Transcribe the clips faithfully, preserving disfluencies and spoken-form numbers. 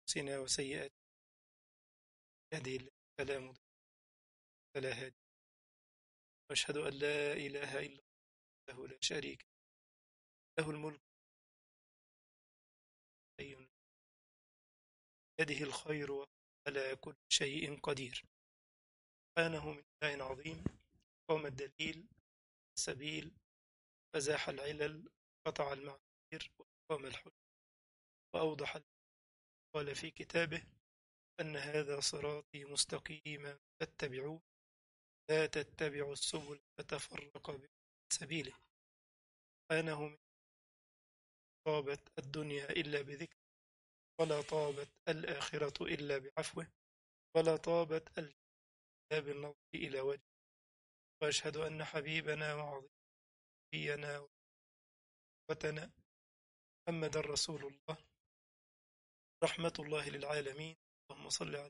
أنفسنا وسيئات يهده الله فلا مضل فلا هادي، وأشهد أن لا إله إلا الله لا شريك له الملك حي بيده الخير وهو على كل شيء قدير. سبحانه من إله عظيم، قام الدليل السبيل فزاح العلل، قطع المعاذير وقام الحج وأوضح. قال في كتابه أن هذا صراطي مستقيما فاتبعوه لا تتبعوا السبل فتفرق بكم عن سبيله. سبحانه من طابت الدنيا إلا بذكره، ولا طابت الآخرة إلا بعفوه، ولا طابت الجنة إلا بالنظر إلى وجهه. وأشهد أن حبيبنا وعظيمنا وقوتنا محمدا رسول الله رحمة الله للعالمين. اللهم صل عليه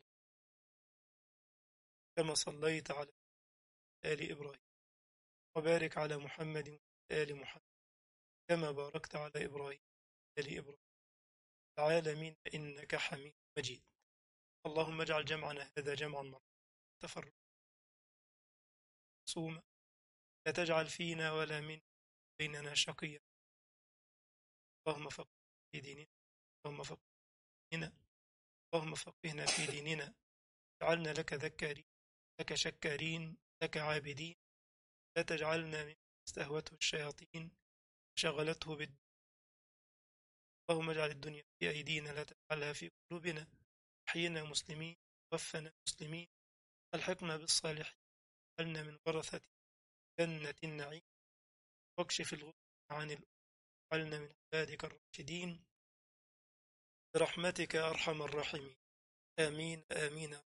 كما صليت على آل إبراهيم، وبارك على محمد وعلى آل محمد كما باركت على إبراهيم وعلى آل إبراهيم العالمين إنك حميد مجيد. اللهم اجعل جمعنا هذا جمعا مرحوما، تفرقا معصوما، لا تجعل فينا ولا من بيننا شقيا. اللهم فقهنا في ديننا، اللهم فقهنا في ديننا، اللهم فقهنا في ديننا. اجعلنا لك ذكارين، لك شكارين، لك عابدين. لا تجعلنا من استهوته الشياطين شغلته بالدين. اللهم اجعل الدنيا في أيدينا لا تجعلها في قلوبنا. أحينا مسلمين، توفنا مسلمين، ألحقنا بالصالحين، اجعلنا من ورثة جنة النعيم، واكشف الغم عن الأمة، واجعلنا من عبادك الراشدين برحمتك يا أرحم الراحمين. آمين آمين.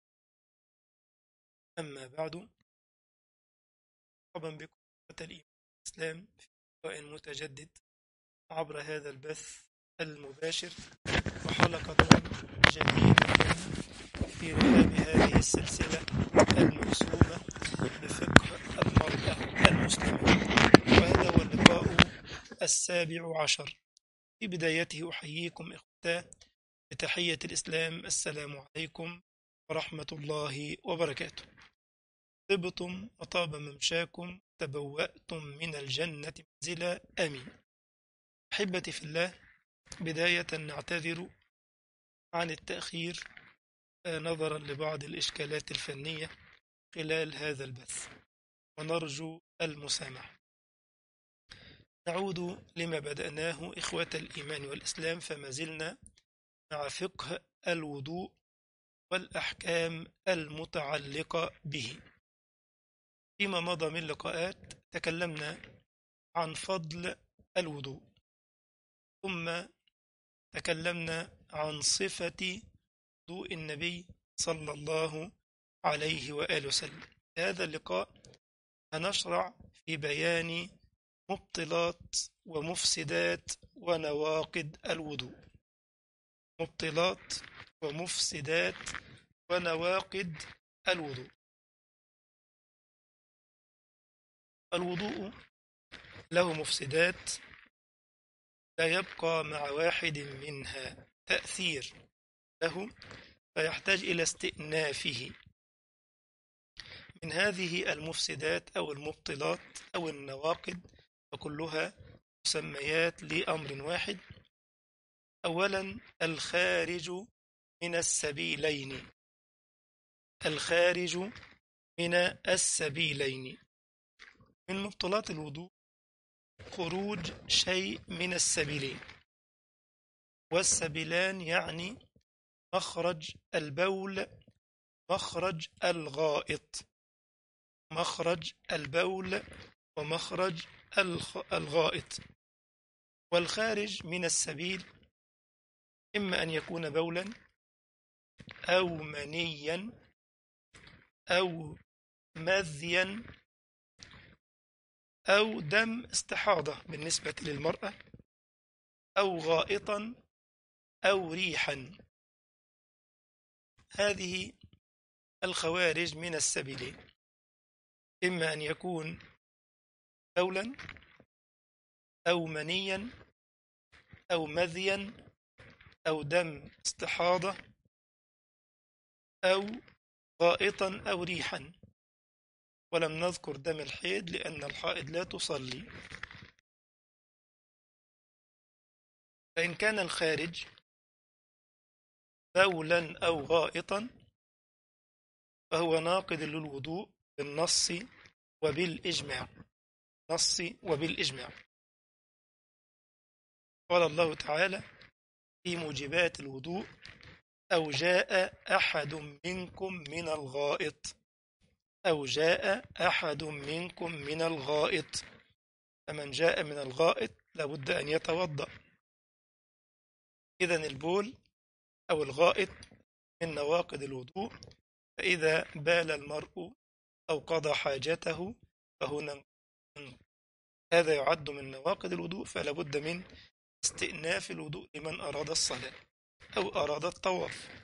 أما بعد، مرحبا بكم أخوة الإيمان والإسلام في لقاء متجدد عبر هذا البث المباشر، وحلقة جديدة في رحاب هذه السلسلة الموسومة بفقه المرأة المسلمة. وهذا هو اللقاء السابع عشر. في بدايته أحييكم إخوتاه بتحية الإسلام، السلام عليكم ورحمة الله وبركاته. طبتم وطاب ممشاكم، تبوأتم من الجنة منزلا، آمين. أحبتي في الله، بداية نعتذر عن التأخير نظرا لبعض الإشكالات الفنية خلال هذا البث، ونرجو المسامحة. نعود لما بدأناه إخوة الإيمان والإسلام، فما زلنا مع فقه الوضوء والأحكام المتعلقة به. فيما مضى من لقاءات تكلمنا عن فضل الوضوء، ثم تكلمنا عن صفة وضوء النبي صلى الله عليه وآله وسلم. في هذا اللقاء هنشرع في بيان مبطلات ومفسدات ونواقض الوضوء. مبطلات ومفسدات ونواقض الوضوء. الوضوء له مفسدات لا يبقى مع واحد منها تأثير له، فيحتاج إلى استئنافه. من هذه المفسدات أو المبطلات أو النواقض فكلها مسميات لأمر واحد. أولا، الخارج من السبيلين. الخارج من السبيلين. من مبطلات الوضوء خروج شيء من السبيلين، والسبيلان يعني مخرج البول، مخرج الغائط. مخرج البول ومخرج الغائط. والخارج من السبيل إما أن يكون بولا أو منيا أو مذيا أو دم استحاضة بالنسبة للمرأة، أو غائطا أو ريحا. هذه الخوارج من السبيلين، إما أن يكون بولا أو منيا أو مذيا أو دم استحاضة أو غائطا أو ريحا. ولم نذكر دم الحيض لأن الحائض لا تصلي. فإن كان الخارج بولا أو غائطا فهو ناقض للوضوء بالنص وبالإجماع. نص وبالإجماع. قال الله تعالى في موجبات الوضوء: أو جاء أحد منكم من الغائط. أو جاء أحد منكم من الغائط. فمن جاء من الغائط لابد أن يتوضأ. إذن البول أو الغائط من نواقض الوضوء. فإذا بال المرء أو قضى حاجته فهنا هذا يعد من نواقض الوضوء، فلا بد من استئناف الوضوء لمن أراد الصلاة أو أراد الطواف.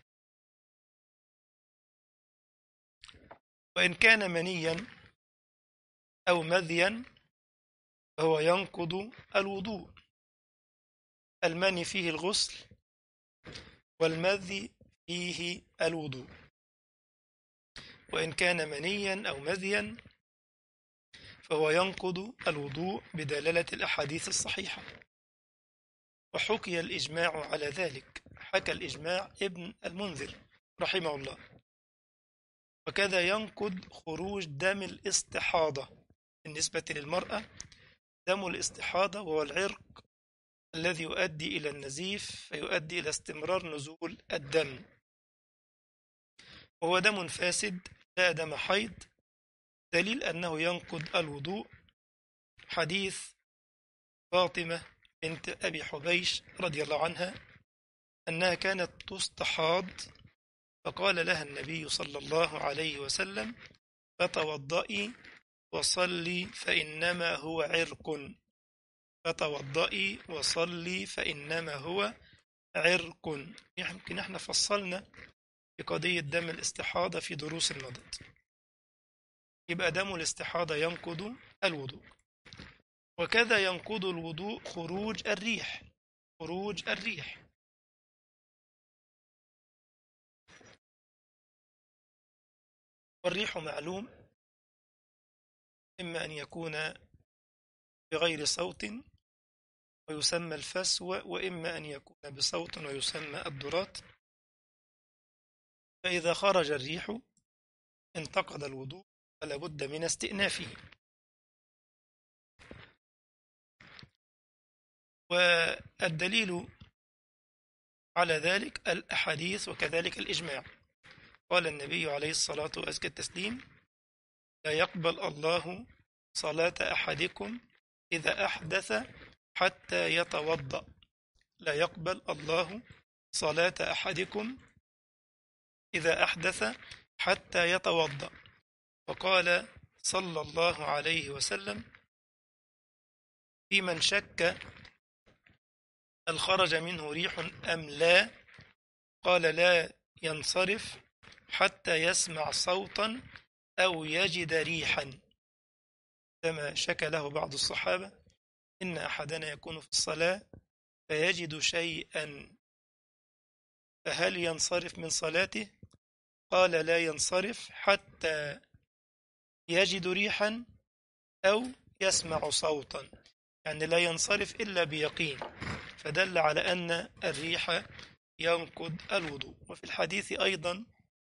وإن كان منيا أو مذيا فهو ينقض الوضوء. المني فيه الغسل والمذي فيه الوضوء. وإن كان منيا أو مذيا فهو ينقض الوضوء بدلالة الأحاديث الصحيحة. وحكي الإجماع على ذلك. حكى الإجماع ابن المنذر رحمه الله. وكذا ينقض خروج دم الاستحاضة. بالنسبة للمرأة دم الاستحاضة وهو العرق الذي يؤدي إلى النزيف فيؤدي إلى استمرار نزول الدم، وهو دم فاسد لا دم حيض. دليل أنه ينقض الوضوء حديث فاطمة بنت أبي حبيش رضي الله عنها أنها كانت تستحاض، فقال لها النبي صلى الله عليه وسلم: فتوضئي وصلي فإنما هو عرق. فتوضئي وصلي فإنما هو عرق. يمكن احنا فصلنا في قضية دم الاستحاضة في دروس مضت. يبقى دم الاستحاضة ينقض الوضوء. وكذا ينقض الوضوء خروج الريح. خروج الريح والريح معلوم، إما أن يكون بغير صوت ويسمى الفسو، وإما أن يكون بصوت ويسمى الدرات. فإذا خرج الريح انتقض الوضوء فلا بد من استئنافه. والدليل على ذلك الأحاديث وكذلك الإجماع. قال النبي عليه الصلاة وأزكى التسليم: لا يقبل الله صلاة أحدكم إذا أحدث حتى يتوضأ. لا يقبل الله صلاة أحدكم إذا أحدث حتى يتوضأ. وقال صلى الله عليه وسلم في من شك هل خرج منه ريح أم لا، قال: لا ينصرف حتى يسمع صوتا أو يجد ريحا. كما شكى له بعض الصحابة: إن أحدنا يكون في الصلاة فيجد شيئا فهل ينصرف من صلاته؟ قال: لا ينصرف حتى يجد ريحا أو يسمع صوتا. يعني لا ينصرف إلا بيقين، فدل على أن الريح ينقض الوضوء. وفي الحديث أيضا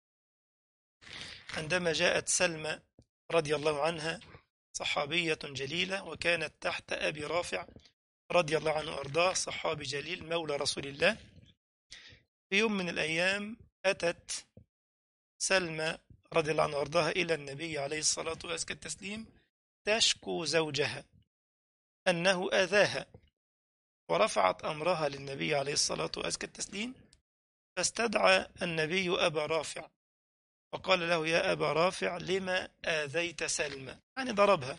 عندما جاءت سلمى رضي الله عنها صحابية جليلة وكانت تحت أبي رافع رضي الله عنه وأرضاه، صحابي جليل مولى رسول الله. في يوم من الأيام أتت سلمى رضي الله عنه وأرضاها إلى النبي عليه الصلاة والتسليم تشكو زوجها أنه أذاها، ورفعت أمرها للنبي عليه الصلاة والتسليم. فاستدعى النبي أبا رافع وقال له: يا أبا رافع لما آذيت سلمى؟ يعني ضربها.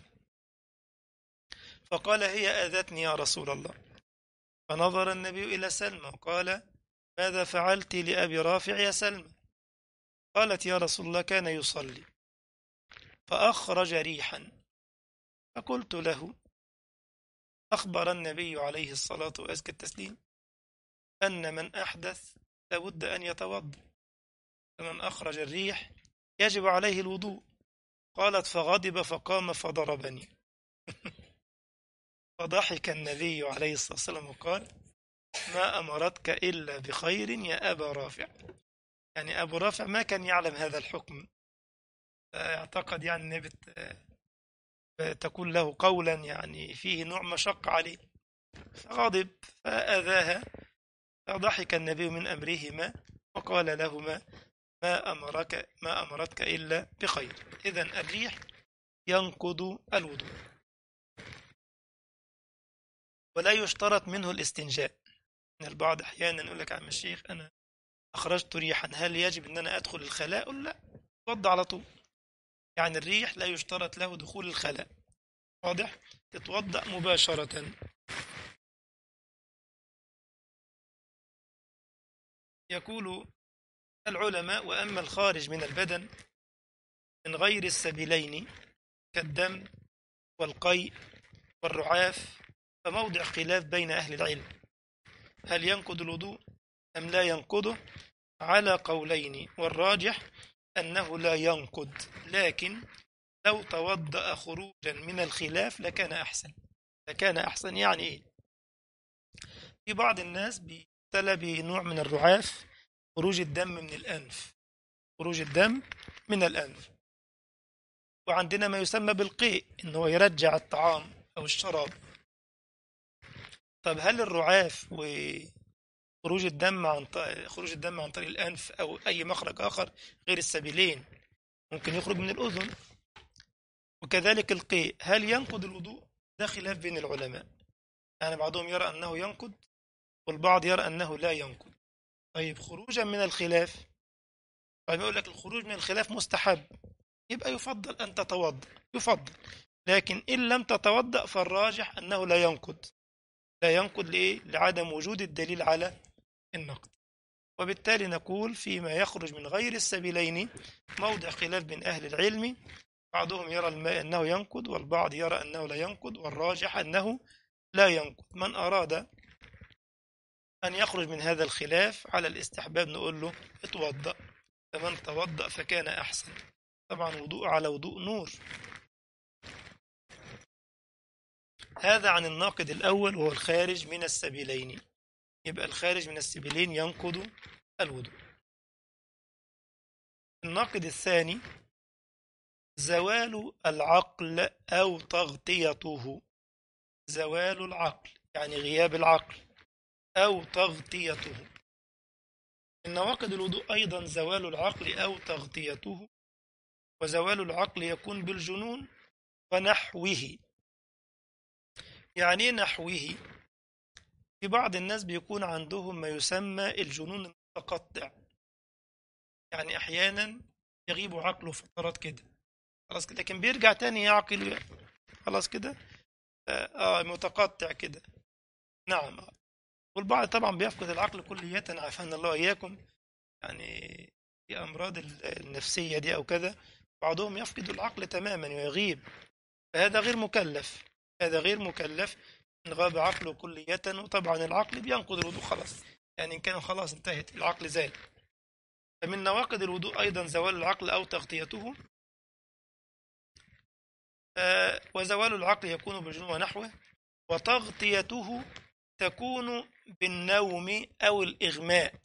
فقال: هي آذتني يا رسول الله. فنظر النبي إلى سلمى وقال: ماذا فعلت لأبي رافع يا سلمى؟ قالت: يا رسول الله كان يصلي فأخرج ريحا. فقلت له: أخبر النبي عليه الصلاة وأزكى التسليم أن من أحدث لابد أن يتوضأ، فمن أخرج الريح يجب عليه الوضوء. قالت فغضب فقام فضربني. فضحك النبي عليه الصلاة والسلام وقال ما أمرتك إلا بخير يا أبا رافع. يعني أبو رافع ما كان يعلم هذا الحكم، اعتقد يعني أن بت- تكون له قولا يعني فيه نوع مشقة عليه، فغضب فأذاها. فضحك النبي من أمرهما وقال لهما ما أمرك ما أمرتك إلا بخير. إذن الريح ينقض الوضوء، ولا يشترط منه الاستنجاء. من البعض أحيانا يقول لك يا عم الشيخ أنا أخرجت ريحا، هل يجب أن أنا أدخل الخلاء؟ قل لا، توضأ على طول. يعني الريح لا يشترط له دخول الخلاء، واضح؟ تتوضأ مباشرة. يقول العلماء وأما الخارج من البدن من غير السبيلين كالدم والقيء والرعاف فموضع خلاف بين أهل العلم، هل ينقض الوضوء أم لا ينقضه؟ على قولين، والراجح أنه لا ينقض، لكن لو توضأ خروجا من الخلاف لكان أحسن. لكان أحسن يعني إيه؟ في بعض الناس بيبتلى بنوع من الرعاف، خروج الدم من الأنف، خروج الدم من الأنف. وعندنا ما يسمى بالقيء، إنه يرجع الطعام أو الشراب. طب هل الرعاف وخروج الدم عن ط- خروج الدم عن طريق الأنف أو أي مخرج آخر غير السبيلين ممكن يخرج من الأذن؟ وكذلك القيء هل ينقض الوضوء؟ ده خلاف بين العلماء، يعني بعضهم يرى أنه ينقض والبعض يرى أنه لا ينقض. طيب خروجا من الخلاف، طيب يقول لك الخروج من الخلاف مستحب، يبقى يفضل أن تتوضأ، يفضل. لكن إن لم تتوضأ فالراجح أنه لا ينقض. لا ينقض لإيه؟ لعدم وجود الدليل على النقض. وبالتالي نقول فيما يخرج من غير السبيلين موضع خلاف بين أهل العلم، بعضهم يرى الماء أنه ينقض والبعض يرى أنه لا ينقض، والراجح أنه لا ينقض. من أراد أن يخرج من هذا الخلاف على الاستحباب نقول له اتوضأ، فمن توضأ فكان أحسن. طبعا وضوء على وضوء نور. هذا عن الناقض الأول وهو الخارج من السبيلين. يبقى الخارج من السبيلين ينقض الوضوء. الناقض الثاني زوال العقل أو تغطيته. زوال العقل يعني غياب العقل أو تغطيته. من نواقض الوضوء أيضا زوال العقل أو تغطيته، وزوال العقل يكون بالجنون ونحوه. يعني نحوه، في بعض الناس بيكون عندهم ما يسمى الجنون المتقطع، يعني أحيانا يغيب عقله فترات كده خلاص كده، لكن بيرجع تاني يعقل خلاص كده، آه آه، متقطع كده. نعم. والبعض طبعا بيفقد العقل كلية، عافانا الله إياكم، يعني في أمراض النفسية دي أو كذا، بعضهم يفقد العقل تماما ويغيب، فهذا غير مكلف. هذا غير مكلف إن غاب عقله كلية. وطبعا العقل بينقض الوضوء خلاص، يعني إن كان خلاص انتهت العقل زال. فمن نواقض الوضوء أيضا زوال العقل أو تغطيته. آه وزوال العقل يكون بالجنون ونحوه، وتغطيته تكون بالنوم أو الإغماء.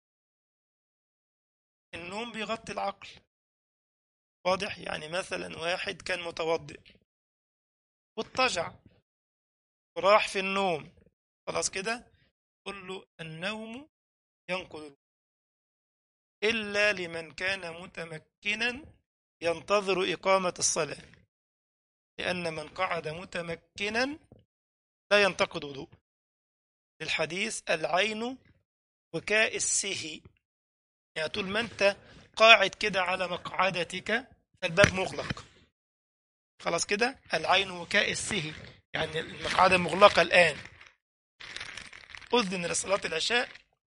النوم بيغطي العقل، واضح؟ يعني مثلا واحد كان متوضئ واضطجع وراح في النوم، خلاص كده قل له النوم ينقض الوضوء، إلا لمن كان متمكنا ينتظر إقامة الصلاة، لأن من قعد متمكنا لا ينتقد وضوء، للحديث العين وكاء السهي. يعني طول ما أنت قاعد كده على مقعدتك الباب مغلق، خلاص كده العين وكاء السهي، يعني المقعدة مغلقة الآن، أذن لصلاة العشاء،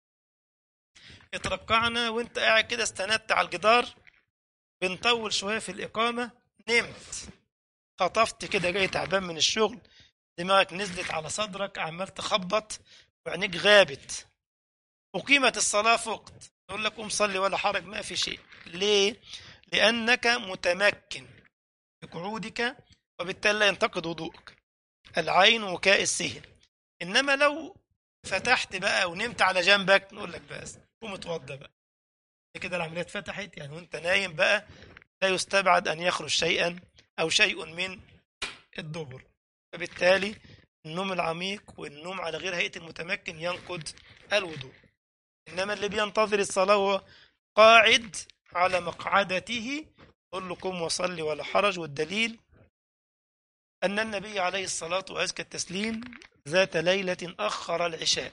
اترقعنا وانت قاعد كده استندت على الجدار، بنطول شوية في الإقامة، نمت، خطفت كده جاي تعبان من الشغل، دماغك نزلت على صدرك عمال تخبط وعينيك غابت، أقيمت الصلاة فقت، يقول لك قوم صلي ولا حرج، ما في شيء. ليه؟ لأنك متمكن بقعودك، وبالتالي لا ينتقد وضوءك. العين وكاء السهل. إنما لو فتحت بقى ونمت على جنبك نقول لك بس قوم اتوضى بقى، كده العملية اتفتحت يعني، وانت نايم بقى لا يستبعد أن يخرج شيئا أو شيء من الدبر. فبالتالي النوم العميق والنوم على غير هيئة المتمكن ينقض الوضوء. إنما اللي بينتظر الصلاة وهو قاعد على مقعدته قل له قم وصلي ولا حرج. والدليل أن النبي عليه الصلاة وأزكى التسليم ذات ليلة أخر العشاء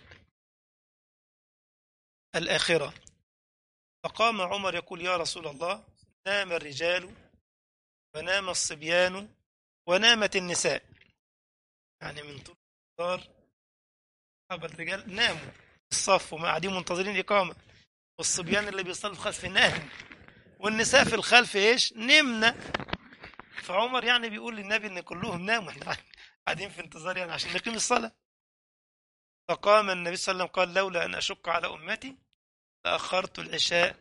الآخرة، فقام عمر يقول يا رسول الله نام الرجال ونام الصبيان ونامت النساء، يعني من طول النهار الرجال ناموا الصف وما قاعدين منتظرين الإقامة، والصبيان اللي بيصلوا في الخلف نام، والنساء في الخلف ايش؟ نمنا. فعمر يعني بيقول للنبي ان كلهم ناموا، احنا قاعدين في انتظار يعني عشان نقيم الصلاة. فقام النبي صلى الله عليه وسلم قال لولا ان اشق على امتي لأخرت العشاء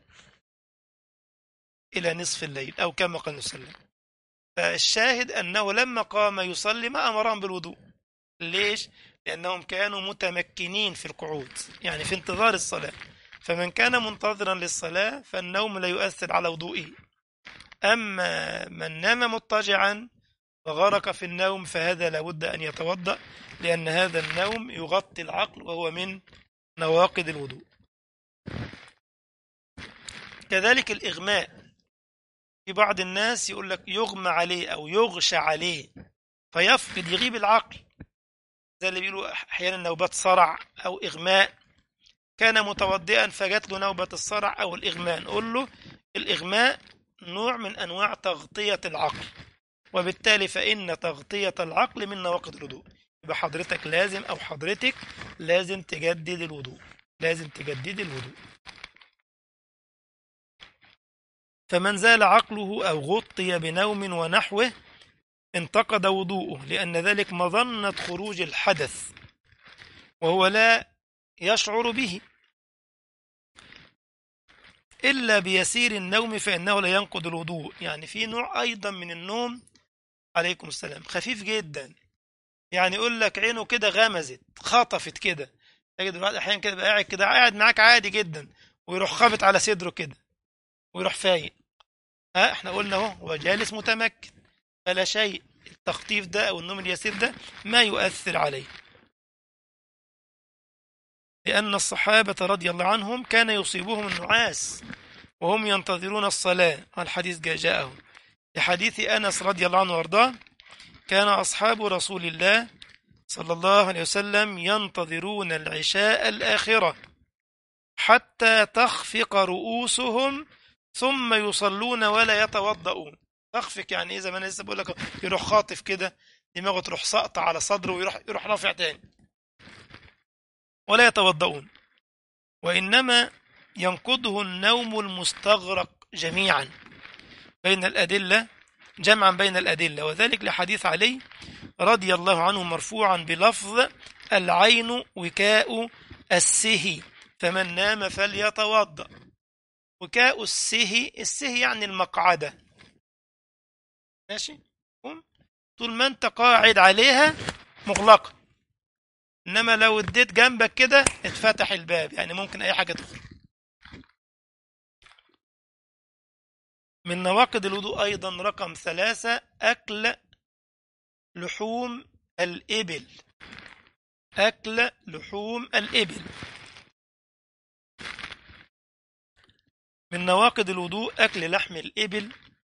الى نصف الليل او كما قال النبي صلى الله عليه وسلم. فالشاهد انه لما قام يصلي ما امرهم بالوضوء. ليش؟ لانهم كانوا متمكنين في القعود، يعني في انتظار الصلاة. فمن كان منتظرا للصلاة فالنوم لا يؤثر على وضوئه. أما من نام مضطجعا وغرق في النوم فهذا لابد أن يتوضأ، لأن هذا النوم يغطي العقل وهو من نواقض الوضوء. كذلك الإغماء، في بعض الناس يقول لك يغمى عليه أو يغشى عليه فيفقد يغيب العقل، زي اللي بيقولوا أحيانا نوبات صرع أو إغماء، كان متوضئا فجت له نوبة الصرع أو الإغماء، نقول له الإغماء نوع من أنواع تغطية العقل، وبالتالي فإن تغطية العقل من نواقض الوضوء. يبقى حضرتك لازم أو حضرتك لازم تجدد الوضوء، لازم تجدد الوضوء. فمن زال عقله أو غطي بنوم ونحوه انتقد وضوءه، لأن ذلك مظنة خروج الحدث وهو لا يشعر به إلا بيسير النوم فإنه لا ينقض الوضوء. يعني في نوع أيضا من النوم عليكم السلام خفيف جدا، يعني يقول لك عينه كده غمزت خطفت كده، تجد الواحد أحيانا كده بقى قاعد كده قاعد معاك عادي جدا ويروح خابط على صدره كده ويروح فايق. ها احنا قلنا اهو هو جالس متمكن فلا شيء، التخطيف ده أو النوم اليسير ده ما يؤثر عليه. لأن الصحابة رضي الله عنهم كان يصيبهم النعاس وهم ينتظرون الصلاة، الحديث جاءه لحديث أنس رضي الله عنه وارضاه كان أصحاب رسول الله صلى الله عليه وسلم ينتظرون العشاء الآخرة حتى تخفق رؤوسهم ثم يصلون ولا يتوضؤون. تخفق يعني إيه؟ زي ما أنا لسه بقول لك يروح خاطف كده دماغه تروح ساقطة على صدره ويروح يروح رافع تاني ولا يتوضؤون، وإنما ينقضه النوم المستغرق جميعا بين الأدلة جمعا بين الأدلة، وذلك لحديث علي رضي الله عنه مرفوعا بلفظ العين وكاء السهي فمن نام فليتوضأ. وكاء السهي، السهي يعني المقعدة، ماشي، طول ما انت قاعد عليها مغلقة، انما لو اديت جنبك كده اتفتح الباب، يعني ممكن اي حاجة تدخل. من نواقض الوضوء ايضا رقم ثلاثة اكل لحوم الإبل، أكل لحوم الإبل. من نواقض الوضوء أكل لحم الإبل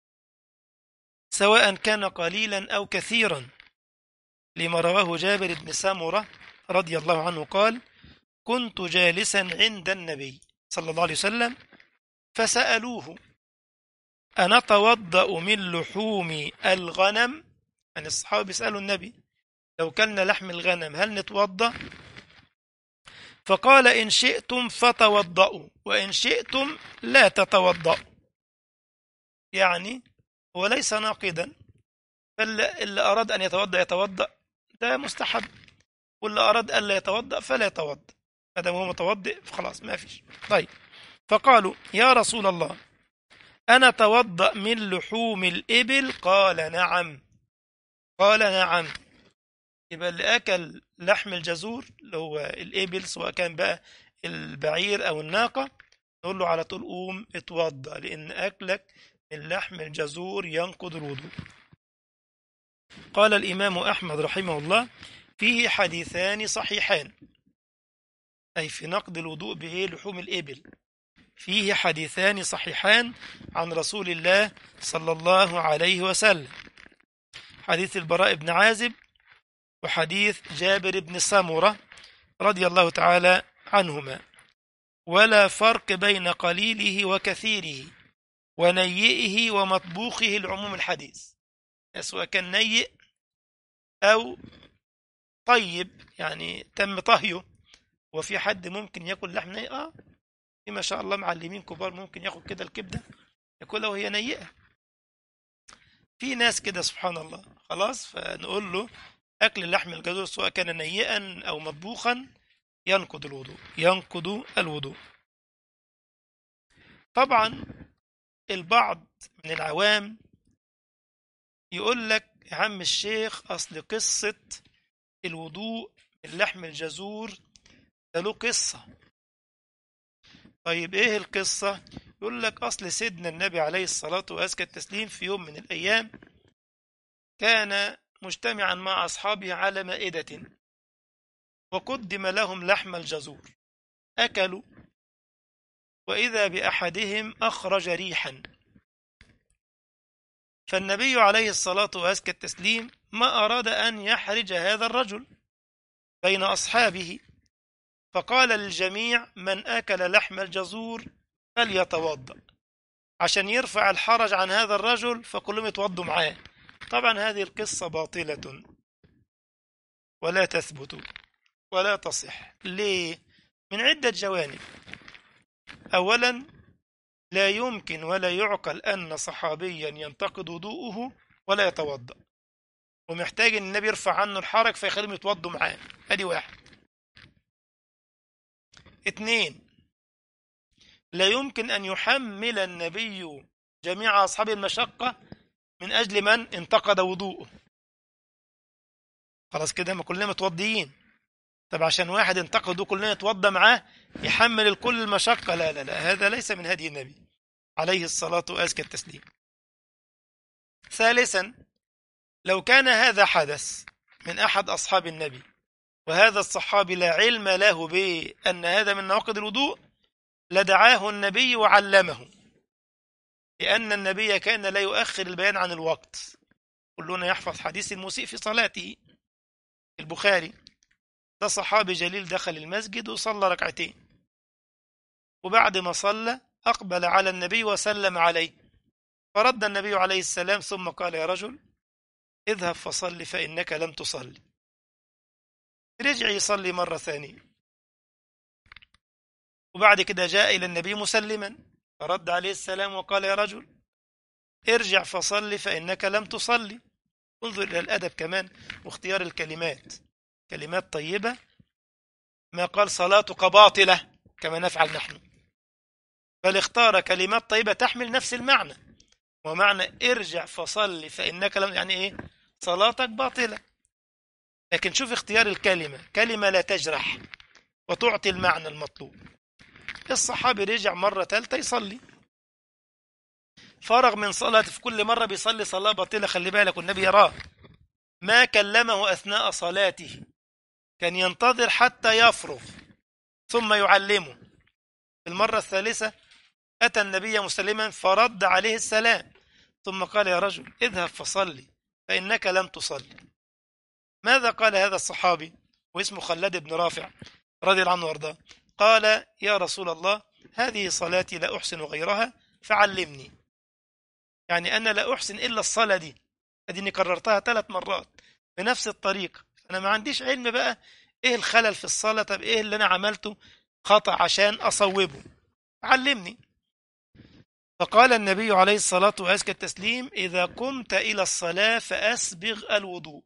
سواء كان قليلا أو كثيرا، لما رواه جابر بن سمرة رضي الله عنه قال كنت جالسا عند النبي صلى الله عليه وسلم فسألوه أنتوضأ من لحوم الغنم، يعني الصحابة بيسألوا النبي لو كلنا لحم الغنم هل نتوضأ؟ فقال إن شئتم فتوضأوا وإن شئتم لا تتوضأوا. يعني هو ليس ناقضا، فاللي أراد أن يتوضأ يتوضأ ده مستحب، واللي أراد ألا يتوضأ فلا يتوضأ، ما دام هو متوضئ فخلاص ما فيش. طيب، فقالوا يا رسول الله أنا توضأ من لحوم الإبل؟ قال نعم. قال نعم. يبقى اللي أكل لحم الجزور اللي هو الإبل، سواء كان بقى البعير أو الناقة، نقول له على طول قوم اتوضأ، لأن أكلك من لحم الجزور ينقض الوضوء. قال الإمام أحمد رحمه الله فيه حديثان صحيحان، أي في نقض الوضوء به لحوم الإبل، فيه حديثان صحيحان عن رسول الله صلى الله عليه وسلم، حديث البراء بن عازب وحديث جابر بن سمرة رضي الله تعالى عنهما. ولا فرق بين قليله وكثيره ونيئه ومطبوخه لعموم الحديث، سواء كان نيئ أو طيب، يعني تم طهيه. وفي حد ممكن ياكل لحم نيئ؟ اه في ما شاء الله معلمين كبار ممكن ياكل كده الكبدة ياكلها وهي نيئة. في ناس كده سبحان الله. خلاص، فنقول له أكل لحم الجزور سواء كان نيئا أو مطبوخا ينقض الوضوء، ينقض الوضوء. طبعا البعض من العوام يقول لك يا عم الشيخ أصل قصة الوضوء من لحم الجزور ده له قصة. طيب ايه القصة؟ يقول لك أصل سيدنا النبي عليه الصلاة وأزكى التسليم في يوم من الأيام كان مجتمعا مع أصحابه على مائدة، وقدم لهم لحم الجزور، أكلوا، وإذا بأحدهم أخرج ريحا، فالنبي عليه الصلاة وأزكى التسليم ما أراد أن يحرج هذا الرجل بين أصحابه، فقال للجميع من أكل لحم الجزور فليتوضأ، عشان يرفع الحرج عن هذا الرجل، فكلهم يتوضوا معاه. طبعا هذه القصة باطلة ولا تثبت ولا تصح. ليه؟ من عدة جوانب. أولا، لا يمكن ولا يعقل أن صحابيا ينتقد وضوءه ولا يتوضأ، ومحتاج أن النبي يرفع عنه الحرج فيخليهم يتوضوا معاه. هذه واحد. اثنين، لا يمكن أن يحمل النبي جميع أصحاب المشقة من أجل من انتقد وضوءه. خلاص كده ما كلنا متوضيين، طب عشان واحد انتقده كلنا يتوضى معاه يحمل الكل المشقة؟ لا لا لا، هذا ليس من هدي النبي عليه الصلاة وأزكى التسليم. ثالثا، لو كان هذا حدث من أحد أصحاب النبي وهذا الصحابي لا علم له بأن هذا من نواقض الوضوء لدعاه النبي وعلمه، لأن النبي كان لا يؤخر البيان عن الوقت. كلنا يحفظ حديث المسيء في صلاته، البخاري، ده صحابي جليل دخل المسجد وصلى ركعتين، وبعد ما صلى أقبل على النبي وسلم عليه، فرد النبي عليه السلام ثم قال يا رجل اذهب فصل فإنك لم تصلي. رجع يصلي مرة ثانية، وبعد كده جاء إلى النبي مسلما، فرد عليه السلام وقال يا رجل ارجع فصل فإنك لم تصلي. انظر إلى الأدب كمان واختيار الكلمات، كلمات طيبة، ما قال صلاتك باطلة كما نفعل نحن، بل اختار كلمات طيبة تحمل نفس المعنى، ومعنى ارجع فصل فإنك لم، يعني ايه؟ صلاتك باطلة. لكن شوف اختيار الكلمة، كلمة لا تجرح وتعطي المعنى المطلوب. الصحابي رجع مرة ثالثة يصلي، فرغ من صلاة، في كل مرة بيصلي صلاة باطلة، خلي بالك والنبي يراه، ما كلمه أثناء صلاته، كان ينتظر حتى يفرغ ثم يعلمه. في المرة الثالثة أتى النبي مسلما فرد عليه السلام ثم قال يا رجل اذهب فصلي فإنك لم تصلي. ماذا قال هذا الصحابي واسمه خلاد بن رافع رضي الله عنه وارضاه؟ قال يا رسول الله هذه صلاتي لا أحسن غيرها فعلمني، يعني أنا لا أحسن إلا الصلاة دي، أديني كررتها ثلاث مرات بنفس الطريقة، أنا ما عنديش علم بقى إيه الخلل في الصلاة، طب إيه اللي أنا عملته خطأ عشان أصوبه، علمني. فقال النبي عليه الصلاة وأزكى التسليم إذا قمت إلى الصلاة فأسبغ الوضوء.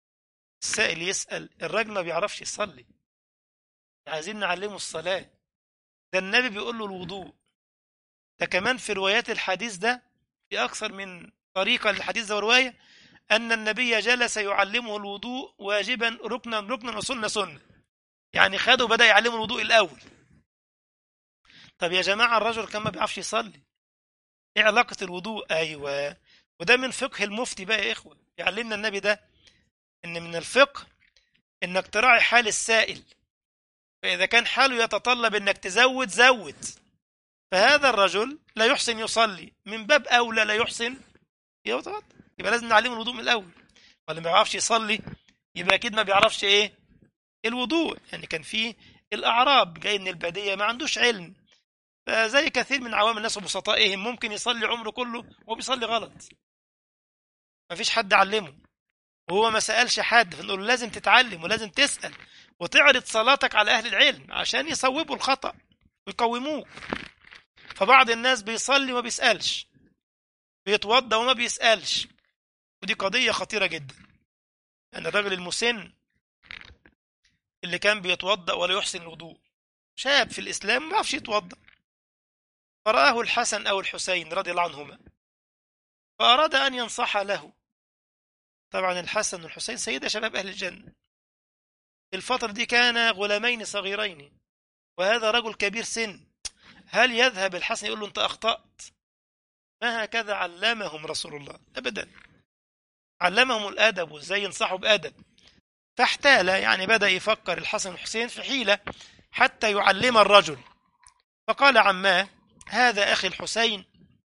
السائل يسأل الراجل ما بيعرفش يصلي، عايزين نعلمه الصلاة، ده النبي بيقول له الوضوء. ده كمان في روايات الحديث ده في أكثر من طريقة للحديث ده ورواية أن النبي جلس يعلمه الوضوء واجبا ركنا ركنا وسنة سنة. يعني خده بدأ يعلمه الوضوء الأول. طب يا جماعة الرجل كان ما بيعرفش يصلي، ايه علاقة الوضوء؟ أيوة، وده من فقه المفتي بقى يا إخوة. يعلمنا النبي ده إن من الفقه إنك تراعي حال السائل، فإذا كان حاله يتطلب إنك تزود زود. فهذا الرجل لا يحسن يصلي، من باب أولى لا يحسن يوضع، يبقى لازم نعلمه الوضوء من الأول. ولا ما بيعرفش يصلي يبقى أكيد ما بيعرفش إيه الوضوء. يعني كان فيه الأعراب جاي من البادية ما عندوش علم، فزي كثير من عوام الناس وبسطائهم ممكن يصلي عمره كله وهو بيصلي غلط، ما فيش حد علمه وهو ما سألش حد. فنقول له لازم تتعلم ولازم تسأل وتعرض صلاتك على أهل العلم عشان يصوبوا الخطأ ويقوموك. فبعض الناس بيصلي وما بيسألش، بيتوضى وما بيسألش، ودي قضية خطيرة جدا. يعني الرجل المسن اللي كان بيتوضأ ولا يحسن الوضوء، شاب في الإسلام ما بيعرفش يتوضأ، فرآه الحسن أو الحسين رضي الله عنهما فأراد أن ينصح له. طبعا الحسن والحسين سيدة شباب أهل الجنة. الفترة دي كان غلامين صغيرين وهذا رجل كبير سن. هل يذهب الحسن يقول له أنت أخطأت؟ ما هكذا علمهم رسول الله أبدا، علمهم الأدب وإزاي ينصحوا بأدب. فاحتال، يعني بدأ يفكر الحسن والحسين في حيلة حتى يعلم الرجل. فقال عماه هذا أخي الحسين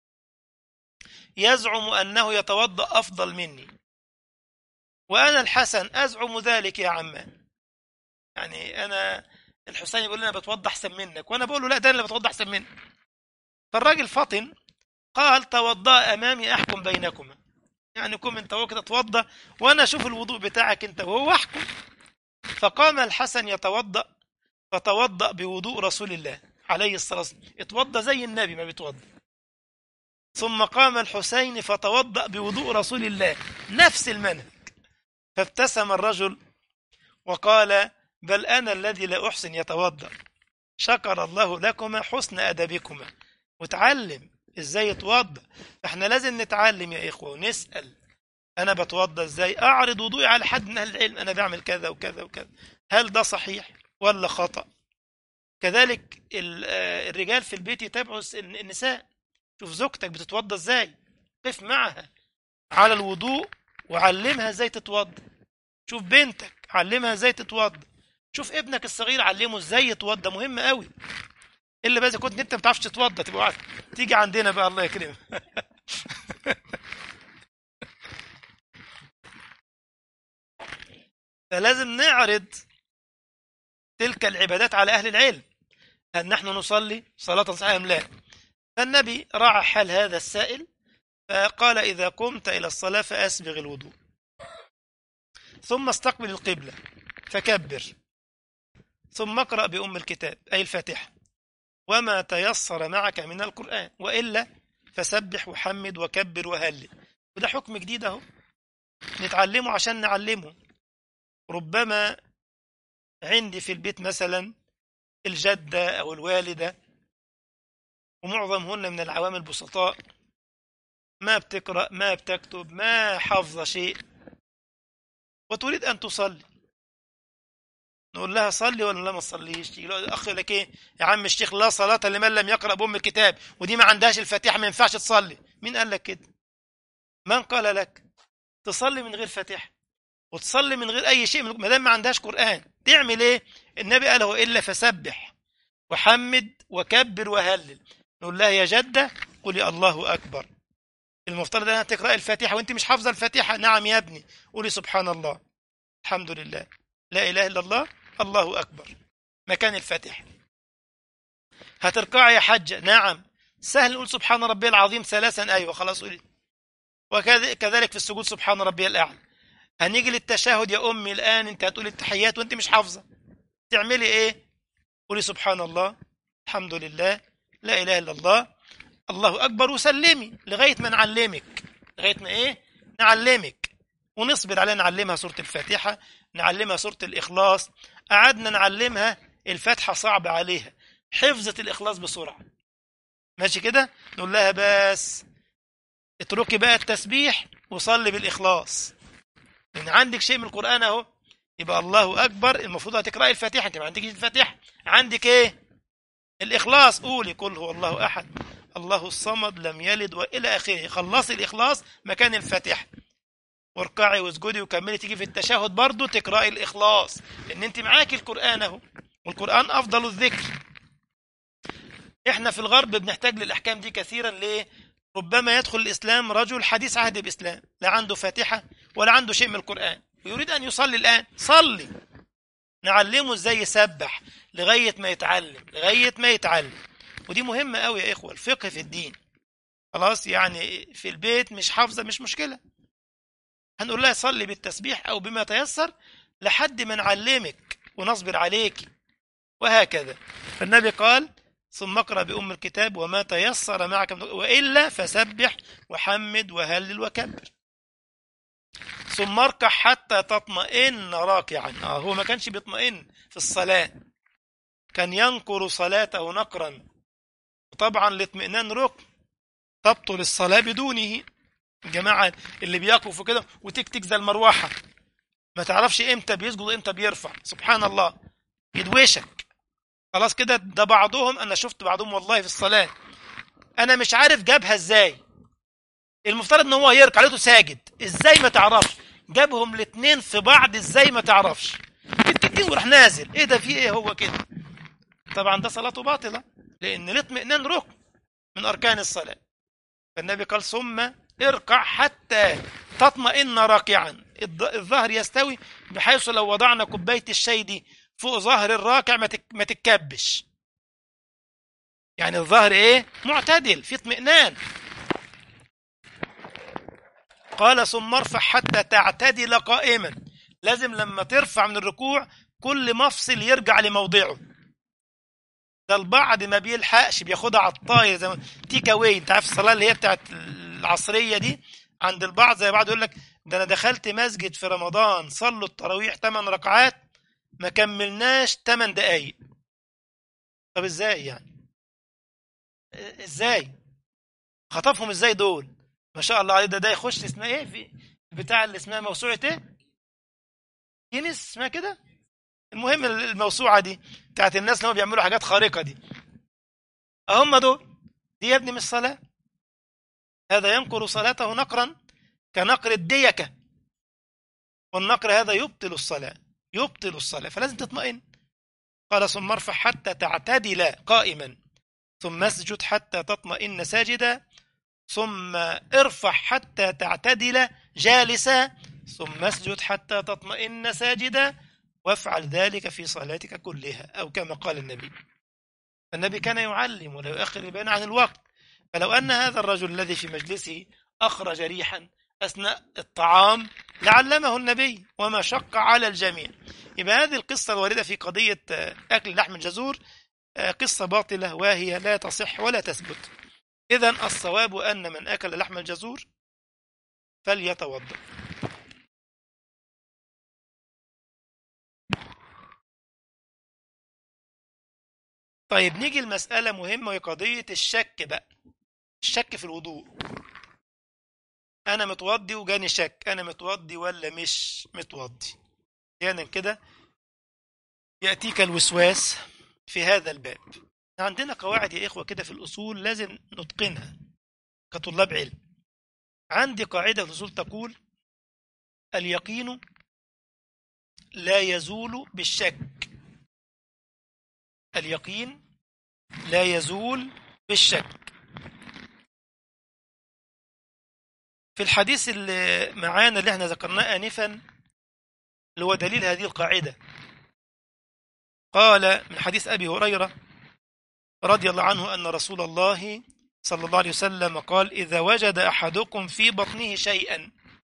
يزعم أنه يتوضأ أفضل مني، وأنا الحسن أزعم ذلك يا عماه. يعني أنا الحسين يقول لي أنا بتوضأ أحسن منك، وأنا بقول له لا ده أنا اللي بتوضأ أحسن منك. فالراجل فطن قال توضأ أمامي أحكم بينكما. يعني كم أنت وكده توضأ وأنا أشوف الوضوء بتاعك أنت وهو أحكم. فقام الحسن يتوضأ فتوضأ بوضوء رسول الله عليه الصلاة والسلام، اتوضأ زي النبي ما بيتوضأ. ثم قام الحسين فتوضأ بوضوء رسول الله نفس المنهج. فابتسم الرجل وقال بل أنا الذي لا أحسن يتوضأ، شكر الله لكما حسن أدبكما. وتعلم إزاي يتوضأ. احنا لازم نتعلم يا إخوة ونسأل أنا بتوضأ إزاي، أعرض وضوئي على حد من أهل العلم، أنا بعمل كذا وكذا وكذا، هل ده صحيح ولا خطأ؟ كذلك الرجال في البيت يتابعوا النساء، شوف زوجتك بتتوضأ إزاي، قف معها على الوضوء وعلمها إزاي تتوضأ. شوف بنتك علمها إزاي تتوضأ. شوف ابنك الصغير علمه إزاي يتوضأ، مهم قوي. إلا بس كنت أنت ما بتعرفش تتوضأ تبقى عارف تيجي عندنا بقى الله يكرمك. فلازم نعرض تلك العبادات على أهل العلم، هل نحن نصلي صلاة صحيحة أم لا؟ فالنبي راعى حال هذا السائل فقال إذا قمت إلى الصلاة فأسبغ الوضوء، ثم استقبل القبلة فكبر، ثم اقرأ بأم الكتاب أي الفاتحة وما تيسر معك من القرآن، وإلا فسبح وحمد وكبر وهلل. وده حكم جديد اهو نتعلمه عشان نعلمه. ربما عندي في البيت مثلا الجدة أو الوالدة ومعظمهن من العوام البسطاء ما بتقرأ ما بتكتب ما حافظ شيء وتريد أن تصلي، نقول لها صلي ولا لا ما تصليش؟ تيجي الأخ يقول لك إيه يا عم الشيخ لا صلاة لمن لم يقرأ بأم الكتاب، ودي ما عندهاش الفاتحة ما ينفعش تصلي. مين قال لك كده؟ من قال لك؟ تصلي من غير فاتحة وتصلي من غير أي شيء ما دام ما عندهاش قرآن. تعمل إيه؟ النبي قال هو إلا فسبح وحمد وكبر وهلل. نقول لها يا جدة قولي الله أكبر، المفترض أنها تقرأ الفاتحة وأنت مش حافظة الفاتحة. نعم يا ابني، قولي سبحان الله الحمد لله لا إله إلا الله الله أكبر مكان الفاتحة. هتركعي يا حجة، نعم سهل نقول سبحان ربي العظيم ثلاثا، أيوة خلاص قولي. وكذلك في السجود سبحان ربي الأعلى. هنيجي للتشهد يا أمي الآن أنت هتقولي التحيات وأنت مش حافظة، تعملي إيه؟ قولي سبحان الله الحمد لله لا إله إلا الله الله أكبر وسلمي لغاية ما نعلمك، لغاية ما إيه؟ نعلمك ونصبر عليها. نعلمها سورة الفاتحة، نعلمها سورة الإخلاص. قعدنا نعلمها الفاتحة صعبة عليها، حفظت الإخلاص بسرعة. ماشي كده، نقول لها بس اتركي بقى التسبيح وصلي بالإخلاص، لأن عندك شيء من القرآن أهو. يبقى الله أكبر، المفروض هتقرأي الفاتحة، أنت ما عندكش الفاتحة، عندك إيه؟ الإخلاص. قولي قل هو الله أحد الله الصمد لم يلد وإلى آخره، خلصي الإخلاص مكان الفاتحة، واركعي واسجدي وكملي، تيجي في التشهد برضو تقرأي الإخلاص، لأن أنت معاكي القرآن أهو، والقرآن أفضل الذكر. إحنا في الغرب بنحتاج للأحكام دي كثيرا. ليه؟ ربما يدخل الإسلام رجل حديث عهد بإسلام، لا عنده فاتحة ولا عنده شيء من القرآن، ويريد أن يصلي الآن. صلي، نعلمه إزاي يسبح لغاية ما يتعلم، لغاية ما يتعلم. ودي مهمة قوي يا إخوة، الفقه في الدين. خلاص، يعني في البيت مش حافظة مش مشكلة، هنقول لها صلي بالتسبيح أو بما تيسر لحد ما نعلمك ونصبر عليك، وهكذا. فالنبي قال ثم اقرأ بأم الكتاب وما تيسر معك، وإلا فسبح وحمد وهلل وكبر. ثم اركع حتى تطمئن راكعا. آه هو ما كانش بيطمئن في الصلاة، كان ينقر صلاته نقرا، وطبعا الاطمئنان ركن، تبطل الصلاة بدونه. الجماعة اللي بيقفوا كده وتكتك زي المروحة، ما تعرفش امتى بيسجد وامتى بيرفع، سبحان الله، يدوشك. خلاص كده، ده بعضهم، انا شفت بعضهم والله في الصلاة، انا مش عارف جابها ازاي. المفترض ان هو يركع لقيته ساجد، ازاي ما تعرفش؟ جابهم الاثنين في بعض، ازاي ما تعرفش؟ التكتين وراح نازل، ايه ده، في ايه هو كده؟ طبعا ده صلاته باطلة، لان الاطمئنان ركن من اركان الصلاة. فالنبي قال ثم اركع حتى تطمئن راكعا، الظهر يستوي بحيث لو وضعنا كوباية الشاي دي فوق ظهر الراكع ما تتكبش، يعني الظهر ايه، معتدل في اطمئنان. قال ثم ارفع حتى تعتدل قائما، لازم لما ترفع من الركوع كل مفصل يرجع لموضعه. ده البعض ما بيلحقش، بياخدها على الطاير زي ما تيك اواي. انت عارف الصلاه اللي هي بتاعت العصريه دي، عند البعض زي بعض يقول لك ده انا دخلت مسجد في رمضان صلوا التراويح ثمان ركعات ما كملناش ثمان دقائق. طب ازاي يعني؟ ازاي خطفهم ازاي دول؟ ما شاء الله عليه. ده ده يخش اسمها ايه في البتاع اللي اسمها موسوعه ايه، جينيس اسمها كده. المهم الموسوعه دي بتاعت الناس اللي هم بيعملوا حاجات خارقه دي، هم دول. دي يا ابني مش صلاه، هذا ينقر صلاته نقرا كنقر الديكه، والنقر هذا يبطل الصلاه، يبطل الصلاه، فلازم تطمئن. قال ثم ارفع حتى تعتدل قائما، ثم اسجد حتى تطمئن ساجدا، ثم ارفع حتى تعتدل جالسا، ثم اسجد حتى تطمئن ساجدا، وافعل ذلك في صلاتك كلها، أو كما قال النبي. النبي كان يعلم ولا يؤخر البيان عن الوقت. فلو أن هذا الرجل الذي في مجلسه أخرج ريحا أثناء الطعام لعلمه النبي، وما شق على الجميع. يبقى هذه القصة الواردة في قضية أكل لحم الجزور قصة باطلة، وهي لا تصح ولا تثبت. إذن الصواب أن من أكل لحم الجزور فليتوضأ. طيب نيجي المسألة مهمة، وهي قضية الشك بقى، الشك في الوضوء. أنا متوضي وجاني شك، أنا متوضي ولا مش متوضي؟ يعني كده يأتيك الوسواس في هذا الباب. عندنا قواعد يا إخوة كده في الأصول لازم نتقنها كطلاب علم. عندي قاعدة في الأصول تقول اليقين لا يزول بالشك، اليقين لا يزول بالشك. في الحديث اللي معانا اللي احنا ذكرناه آنفا اللي هو دليل هذه القاعدة، قال من حديث أبي هريرة رضي الله عنه أن رسول الله صلى الله عليه وسلم قال إذا وجد أحدكم في بطنه شيئا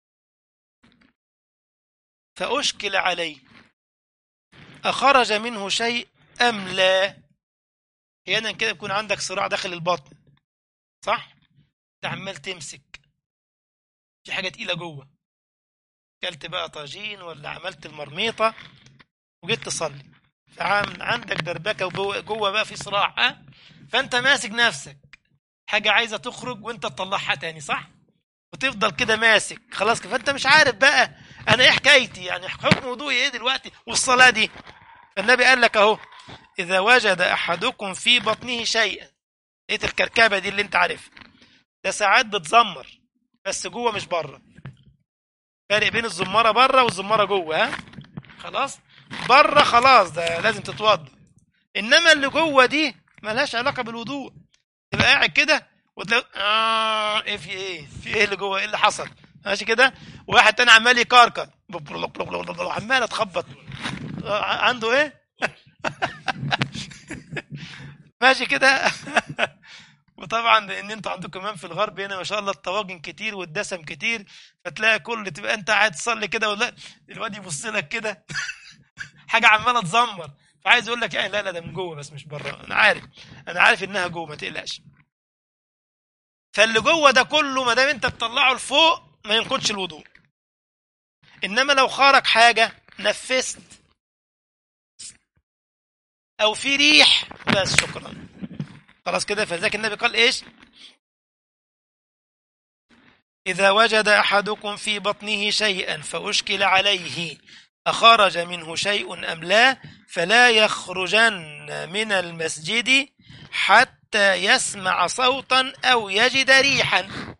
فأشكل عليه أخرج منه شيء أم لا؟ أحيانا كده يكون عندك صراع داخل البطن، صح؟ أنت عمال تمسك في حاجة تقيلة جوه، كلت بقى طاجين ولا عملت المرميطة وجيت تصلي، فعم عندك دربكه وجوه جوه بقى في صراع، ها؟ فانت ماسك نفسك، حاجه عايزه تخرج وانت تطلعها تاني، صح؟ وتفضل كده ماسك خلاص. فانت مش عارف بقى انا ايه حكايتي، يعني حكم وضوئي ايه دلوقتي والصلاه دي. فالنبي قال لك اهو: اذا وجد احدكم في بطنه شيئا، ايه الكركبه دي اللي انت عارفها؟ ده ساعات بتزمر بس جوه مش بره. فرق بين الزماره بره والزماره جوه، ها؟ خلاص، بره خلاص ده لازم تتوضا، انما اللي جوه دي ملهاش علاقه بالوضوء. تبقى قاعد كده وتلاقي اه ايه في ايه في ايه اللي جوه، ايه اللي حصل؟ ماشي كده. وواحد تاني عمال يكركر عمال تخبط، آه، عنده ايه؟ ماشي كده. وطبعا لان انتوا عندكم كمان في الغرب هنا ما شاء الله الطواجن كتير والدسم كتير، فتلاقي كل تبقى انت قاعد تصلي كده ولا الواد يبص لك كده حاجه عماله تزمر. فعايز يقول لك يعني لا لا ده من جوه بس مش بره، انا عارف، انا عارف انها جوه ما تقلقش. فاللي جوه ده كله ما دام انت تطلعه لفوق ما ينقضش الوضوء. انما لو خرج حاجه نفست او في ريح بس شكرا خلاص كده. فذاك النبي قال ايش؟ اذا وجد احدكم في بطنه شيئا فاشكل عليه اخرج منه شيء ام لا فلا يخرجن من المسجد حتى يسمع صوتا او يجد ريحا.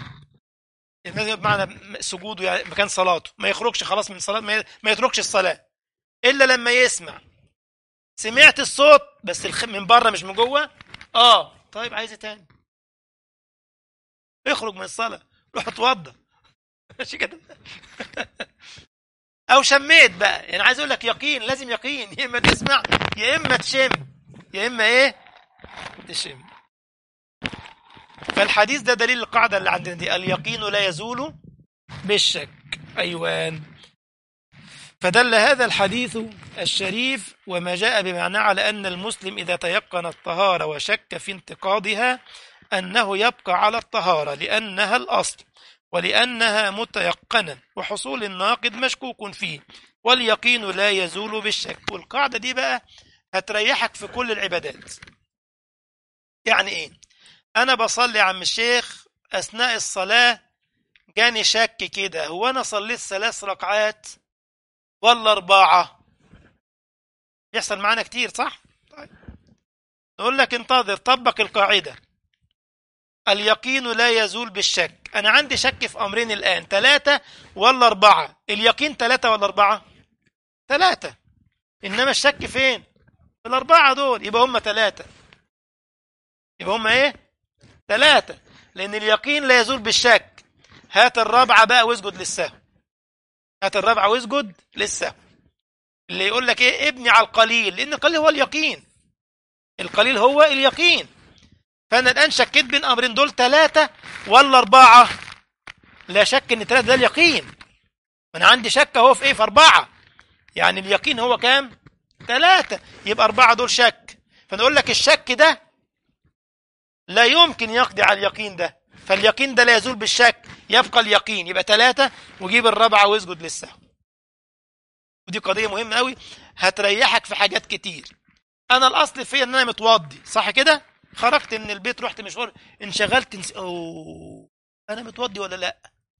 بمعنى سجوده يعني مكان صلاته ما يخرجش خلاص من صلاة، ما يتركش الصلاة إلا لما يسمع. سمعت الصوت بس الخ... من بره مش من جوه، اه طيب عايز إيه تاني؟ اخرج من الصلاة، روح اتوضى. ماشي كده. او شميت بقى، يعني عايز اقول لك يقين، لازم يقين، يا اما تسمع يا اما تشم يا اما ايه تشم. فالحديث ده دليل القاعدة اللي عندنا دي: اليقين لا يزول بالشك. ايوان. فدل هذا الحديث الشريف وما جاء بمعنى على أن المسلم إذا تيقن الطهارة وشك في انتقاضها أنه يبقى على الطهارة لأنها الأصل ولأنها متيقنة، وحصول الناقض مشكوك فيه، واليقين لا يزول بالشك. والقاعدة دي بقى هتريحك في كل العبادات. يعني إيه؟ أنا بصلي عم الشيخ أثناء الصلاة جاني شك كده، هو أنا صليت ثلاث ركعات ولا أربعة؟ يحصل معانا كتير، صح؟ طيب. نقول لك انتظر، طبق القاعدة: اليقين لا يزول بالشك. أنا عندي شك في أمرين الآن، ثلاثة ولا أربعة؟ اليقين ثلاثة ولا أربعة؟ ثلاثة. إنما الشك فين؟ في الأربعة دول، يبقى هم ثلاثة. يبقى هم إيه؟ ثلاثة، لأن اليقين لا يزول بالشك. هات الرابعة بقى واسجد للسهو. هات الرابعة واسجد للسهو. اللي يقول لك ايه ابني على القليل، لان القليل هو اليقين، القليل هو اليقين. فانا الان شكيت بين امرين، دول ثلاثة ولا اربعة؟ لا شك ان ثلاثة ده اليقين، انا عندي شك اهو في ايه؟ في اربعة. يعني اليقين هو كام؟ ثلاثة، يبقى اربعة دول شك. فنقول لك الشك ده لا يمكن يقضي على اليقين ده، فاليقين ده لا يزول بالشك، يبقى اليقين، يبقى ثلاثة، وجيب الرابعة واسجد للسهو. ودي قضية مهمة قوي هتريحك في حاجات كتير. انا الاصل فيا ان انا متوضي، صح كده؟ خرجت من البيت رحت مشوار انشغلت نس... اوه انا متوضي ولا لا؟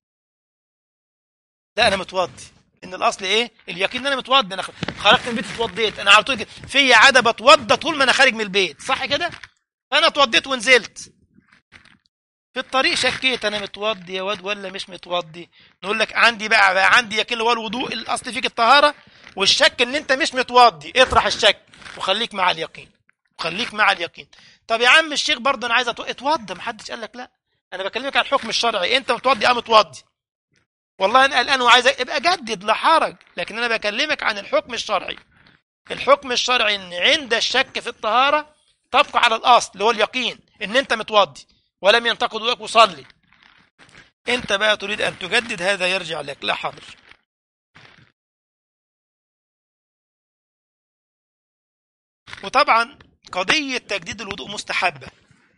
لا انا متوضي، ان الاصل ايه؟ اليقين ان انا متوضي. انا خرجت من البيت اتوضيت، انا على طول في عاده بتوضى طول ما انا خارج من البيت، صح كده؟ فانا اتوضيت ونزلت في الطريق شكيت انا متوضي يا واد ولا مش متوضي. نقول لك عندي بقى, بقى عندي يقين هو الوضوء، الاصل فيك الطهاره، والشك ان انت مش متوضي. اطرح الشك وخليك مع اليقين، وخليك مع اليقين. طب يا عم الشيخ برضه انا عايز اتوضى، محدش قال لك لا، انا بكلمك عن الحكم الشرعي. انت متوضي اه متوضي، والله انا قلقان وعايز ابقى جدد لا حرج، لكن انا بكلمك عن الحكم الشرعي. الحكم الشرعي ان عند الشك في الطهاره تبقى على الاصل اللي هو اليقين ان انت متوضي ولم ينتقد وضوءك وصلي. انت بقى تريد ان تجدد، هذا يرجع لك لا حرج. وطبعا قضية تجديد الوضوء مستحبة،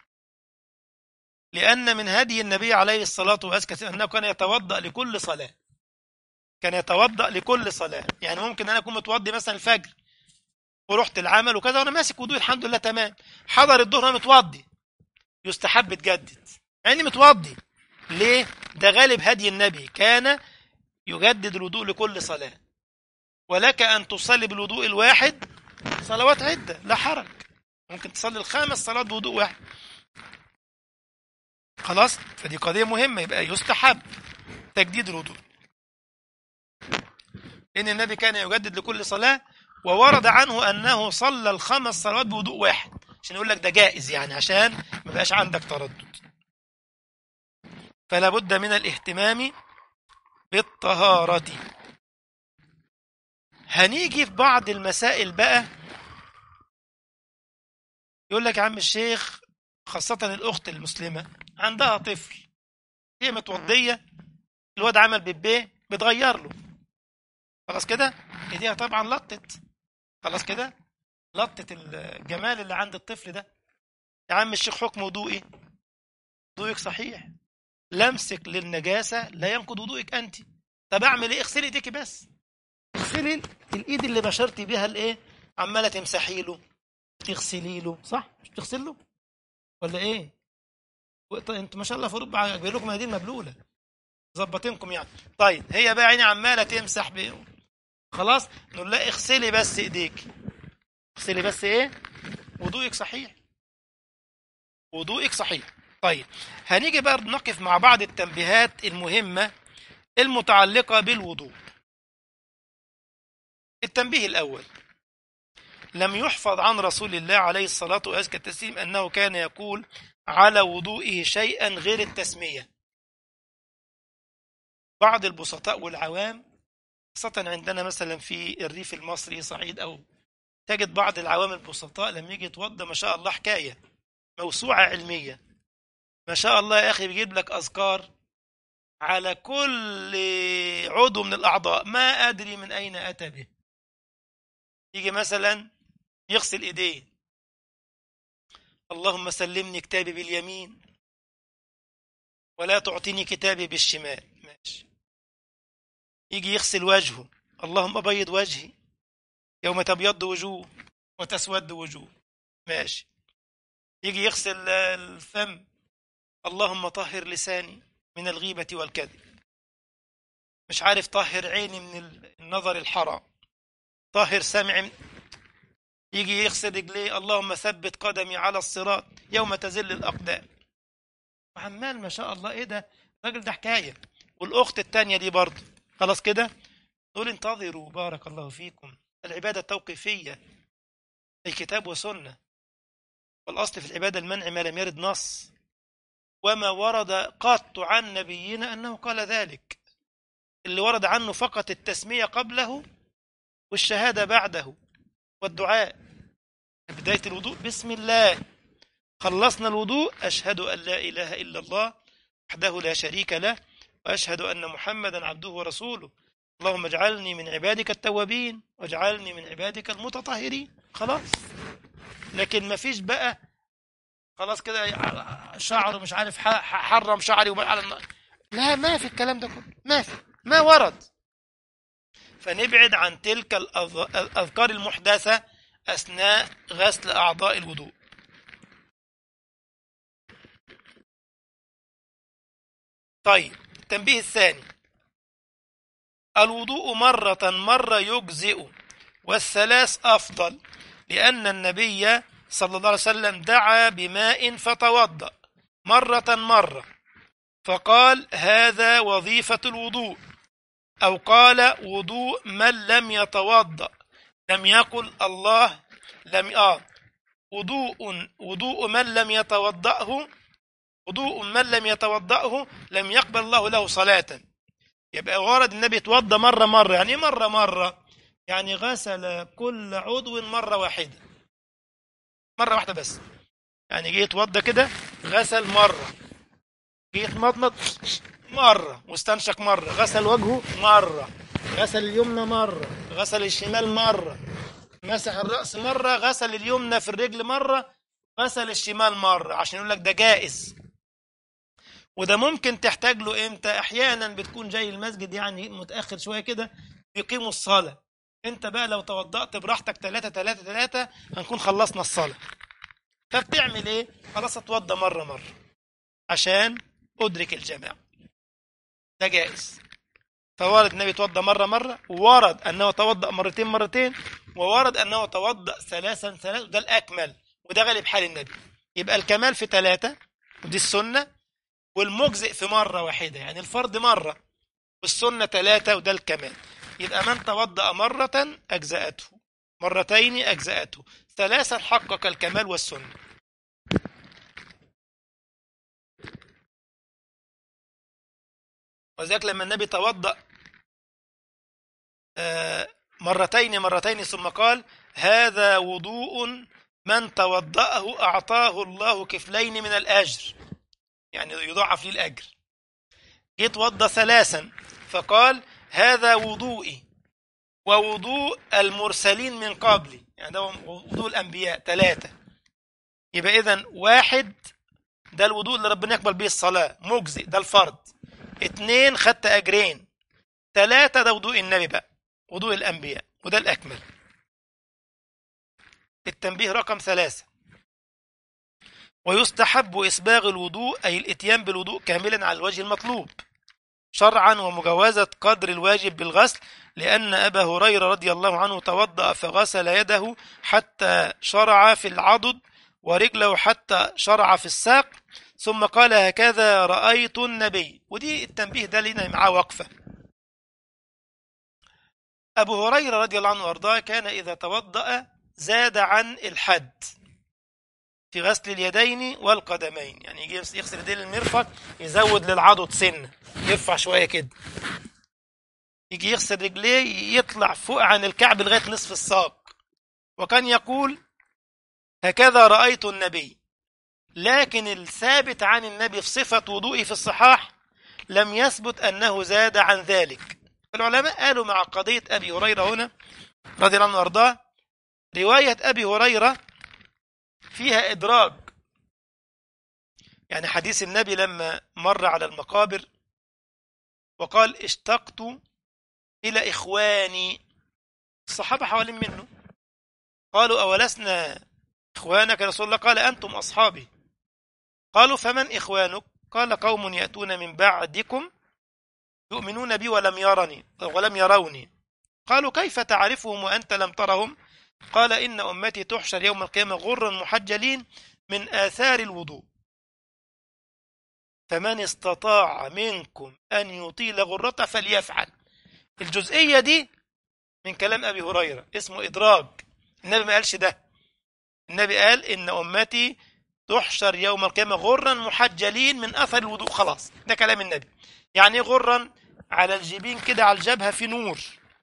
لأن من هدي النبي عليه الصلاة والسلام أنه كان يتوضأ لكل صلاة. كان يتوضأ لكل صلاة، يعني ممكن أنا أكون متوضي مثلا الفجر ورحت العمل وكذا وانا ماسك وضوء الحمد لله تمام، حضر الظهر وانا متوضي، يستحب تجدد يعني متوضي. ليه؟ ده غالب هدي النبي، كان يجدد الوضوء لكل صلاة، ولك أن تصلي بالوضوء الواحد صلوات عدة لا حرج، ممكن تصلي الخمس صلوات بوضوء واحد. خلاص، فدي قضية مهمة، يبقى يستحب تجديد الوضوء، إن النبي كان يجدد لكل صلاة، وورد عنه أنه صلى الخمس صلوات بوضوء واحد، عشان يقول لك ده جائز يعني، عشان ما بقاش عندك تردد. فلا بد من الاهتمام بالطهارة. هنيجي في بعض المسائل بقى، يقول لك يا عم الشيخ، خاصة الأخت المسلمة عندها طفل، هي متوضية، الواد عمل بيبيه بتغير له، خلاص كده ايديها طبعا لطت، خلاص كده لطت الجمال اللي عند الطفل ده. يا عم الشيخ حكم وضوئي؟ وضوئك صحيح، لمسك للنجاسة لا ينقض وضوئك أنت. طب أعمل إيه؟ اغسلي ايديكي بس، اغسلي الإيد اللي بشرتي بيها الإيه، عمالة تمسحي له، تغسلي له، صح؟ مش تغسل له ولا إيه؟ انتوا ما شاء الله في اوروبا جايب لكم مناديل مبلوله، ظبطينكم يعني. طيب هي بقى عيني عماله تمسح بيه، خلاص نقول لا اغسلي بس ايديك، اغسلي بس ايه، وضوئك صحيح، وضوئك صحيح. طيب هنيجي بقى نقف مع بعض التنبيهات المهمه المتعلقه بالوضوء. التنبيه الاول، لم يحفظ عن رسول الله عليه الصلاه وازكى التسليم انه كان يقول على وضوئه شيئا غير التسميه. بعض البسطاء والعوام، خاصة عندنا مثلا في الريف المصري صعيد، أو تجد بعض العوام البسطاء لما يجي يتوضى ما شاء الله حكاية موسوعة علمية، ما شاء الله يا أخي، بيجيب لك أذكار على كل عضو من الأعضاء، ما أدري من أين أتى به. يجي مثلا يغسل إيديه، اللهم سلمني كتابي باليمين ولا تعطيني كتابي بالشمال، ماشي. يجي يغسل وجهه، اللهم أبيض وجهي يوم تبيض وجوه وتسود وجوه، ماشي. يجي يغسل الفم، اللهم طهر لساني من الغيبة والكذب، مش عارف، طهر عيني من النظر الحرام، طهر سمعي من... يجي يغسل رجليه، اللهم ثبت قدمي على الصراط يوم تزل الأقدام. وعمال ما شاء الله، ايه ده الراجل ده حكاية. والأخت التانية دي برضه، خلاص كده دول انتظروا بارك الله فيكم، العبادة التوقيفية الكتاب وسنة، والأصل في العبادة المنع ما لم يرد نص، وما ورد قط عن نبينا أنه قال ذلك، اللي ورد عنه فقط التسمية قبله والشهادة بعده والدعاء. بداية الوضوء بسم الله، خلصنا الوضوء أشهد أن لا إله إلا الله وحده لا شريك له وأشهد أن محمدا عبده ورسوله، اللهم اجعلني من عبادك التوابين واجعلني من عبادك المتطهرين، خلاص. لكن ما فيش بقى خلاص كده شعره مش عارف حرم شعري وبقى على، لا، ما في الكلام ده كله، ما في، ما ورد. فنبعد عن تلك الأذكار المحدثة أثناء غسل أعضاء الوضوء. طيب التنبيه الثاني، الوضوء مرة مرة يجزئ، والثلاث أفضل، لأن النبي صلى الله عليه وسلم دعا بماء فتوضأ مرة مرة فقال هذا وظيفة الوضوء، أو قال وضوء من لم يتوضأ، لم يقل الله لم آه وضوء وضوء من لم يتوضأه وضوء من لم يتوضأه لم يقبل الله له صلاة. يبقى ورد النبي توضأ مرة مرة، يعني ايه مرة مرة؟ يعني غسل كل عضو مرة واحدة، مرة واحدة بس، يعني جه يتوضأ كده غسل مرة، جه يتمضمض مرة واستنشق مرة، غسل وجهه مرة، غسل اليمنى مرة، غسل الشمال مرة، مسح الرأس مرة، غسل اليمنى في الرجل مرة، غسل الشمال مرة، عشان يقول لك ده جائز. وده ممكن تحتاج له امتى؟ احيانا بتكون جاي المسجد يعني متأخر شوية كده، يقيموا الصلاة، انت بقى لو توضأت براحتك ثلاثة ثلاثة ثلاثة هنكون خلصنا الصلاة. فبتعمل ايه؟ خلاص اتوضى مرة مرة عشان أدرك الجماعة، ده جائز. فورد النبي توضأ مرة مرة، وورد أنه توضأ مرتين مرتين، وورد أنه توضأ ثلاثا ثلاثا، وده الأكمل وده غالب حال النبي. يبقى الكمال في ثلاثة ودي السنة، والمجزئ في مرة واحدة يعني الفرض مرة، والسنة ثلاثة وده الكمال. يبقى من توضأ مرة أجزأته، مرتين أجزأته، ثلاثا حقق الكمال والسنة. وذلك لما النبي توضأ مرتين مرتين ثم قال هذا وضوء من توضأه أعطاه الله كفلين من الأجر، يعني يضاعف لي الأجر. يتوضأ ثلاثا فقال هذا وضوئي ووضوء المرسلين من قبلي، يعني ده وضوء الأنبياء ثلاثة. يبقى إذن واحد ده الوضوء اللي ربنا يقبل به الصلاة مجزئ، ده الفرض. اتنين خدت أجرين. ثلاثة ده وضوء النبي بقى، وضوء الأنبياء، وده الأكمل. التنبيه رقم ثلاثة: ويستحب إسباغ الوضوء، أي الإتيان بالوضوء كاملا على الوجه المطلوب شرعا، ومجاوزة قدر الواجب بالغسل، لأن أبا هريرة رضي الله عنه توضأ فغسل يده حتى شرع في العضد ورجله حتى شرع في الساق، ثم قال هكذا رأيت النبي. ودي التنبيه ده لنا معاه وقفة. أبو هريرة رضي الله عنه وأرضاه كان إذا توضأ زاد عن الحد في غسل اليدين والقدمين، يعني يجي يغسل يدين المرفق يزود للعضد سنة، يرفع شوية كده. يجي يغسل رجليه يطلع فوق عن الكعب لغاية نصف الساق. وكان يقول هكذا رأيت النبي. لكن الثابت عن النبي في صفة وضوئه في الصحاح لم يثبت أنه زاد عن ذلك. العلماء قالوا مع قضية أبي هريرة هنا رضي الله عنه وأرضاه، رواية أبي هريرة فيها إدراج، يعني حديث النبي لما مر على المقابر وقال اشتقت إلى إخواني، الصحابة حوالين منه قالوا أولسنا إخوانك يا رسول الله؟ قال أنتم أصحابي. قالوا فمن إخوانك؟ قال قوم يأتون من بعدكم يؤمنون بي ولم يرني ولم يروني. قالوا كيف تعرفهم وأنت لم ترهم؟ قال إن أمتي تحشر يوم القيامة غرا محجلين من آثار الوضوء، فمن استطاع منكم أن يطيل غرته فليفعل. الجزئية دي من كلام أبي هريرة اسمه إدراج، النبي ما قالش ده. النبي قال إن أمتي تحشر يوم القيامة غرا محجلين من أثر الوضوء، خلاص ده كلام النبي. يعني غرا على الجبين كده، على الجبهة في نور،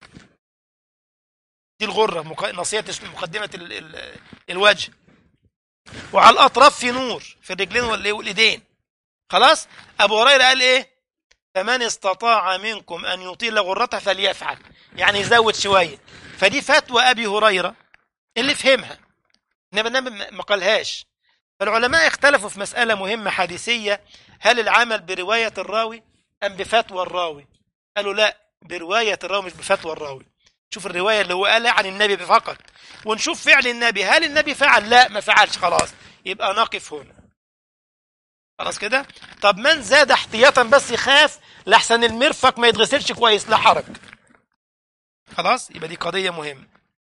دي الغرة ناصية مقدمة ال ال الوجه، وعلى الأطراف في نور في الرجلين والإيدين. خلاص. أبو هريرة قال إيه؟ فمن استطاع منكم أن يطيل غرته فليفعل، يعني يزود شوية. فدي فتوى أبي هريرة اللي فهمها، إنما ما قالهاش. فالعلماء اختلفوا في مسألة مهمة حديثية: هل العمل برواية الراوي أم بفتوى الراوي؟ قالوا لا، برواية الراوي مش بفتوى الراوي. شوف الرواية اللي هو قالها عن النبي فقط، ونشوف فعل النبي، هل النبي فعل؟ لا ما فعلش، خلاص يبقى نقف هنا. خلاص كده. طب من زاد احتياطا بس يخاف لحسن المرفق ما يتغسلش كويس، لا حرج. خلاص يبقى دي قضية مهمة.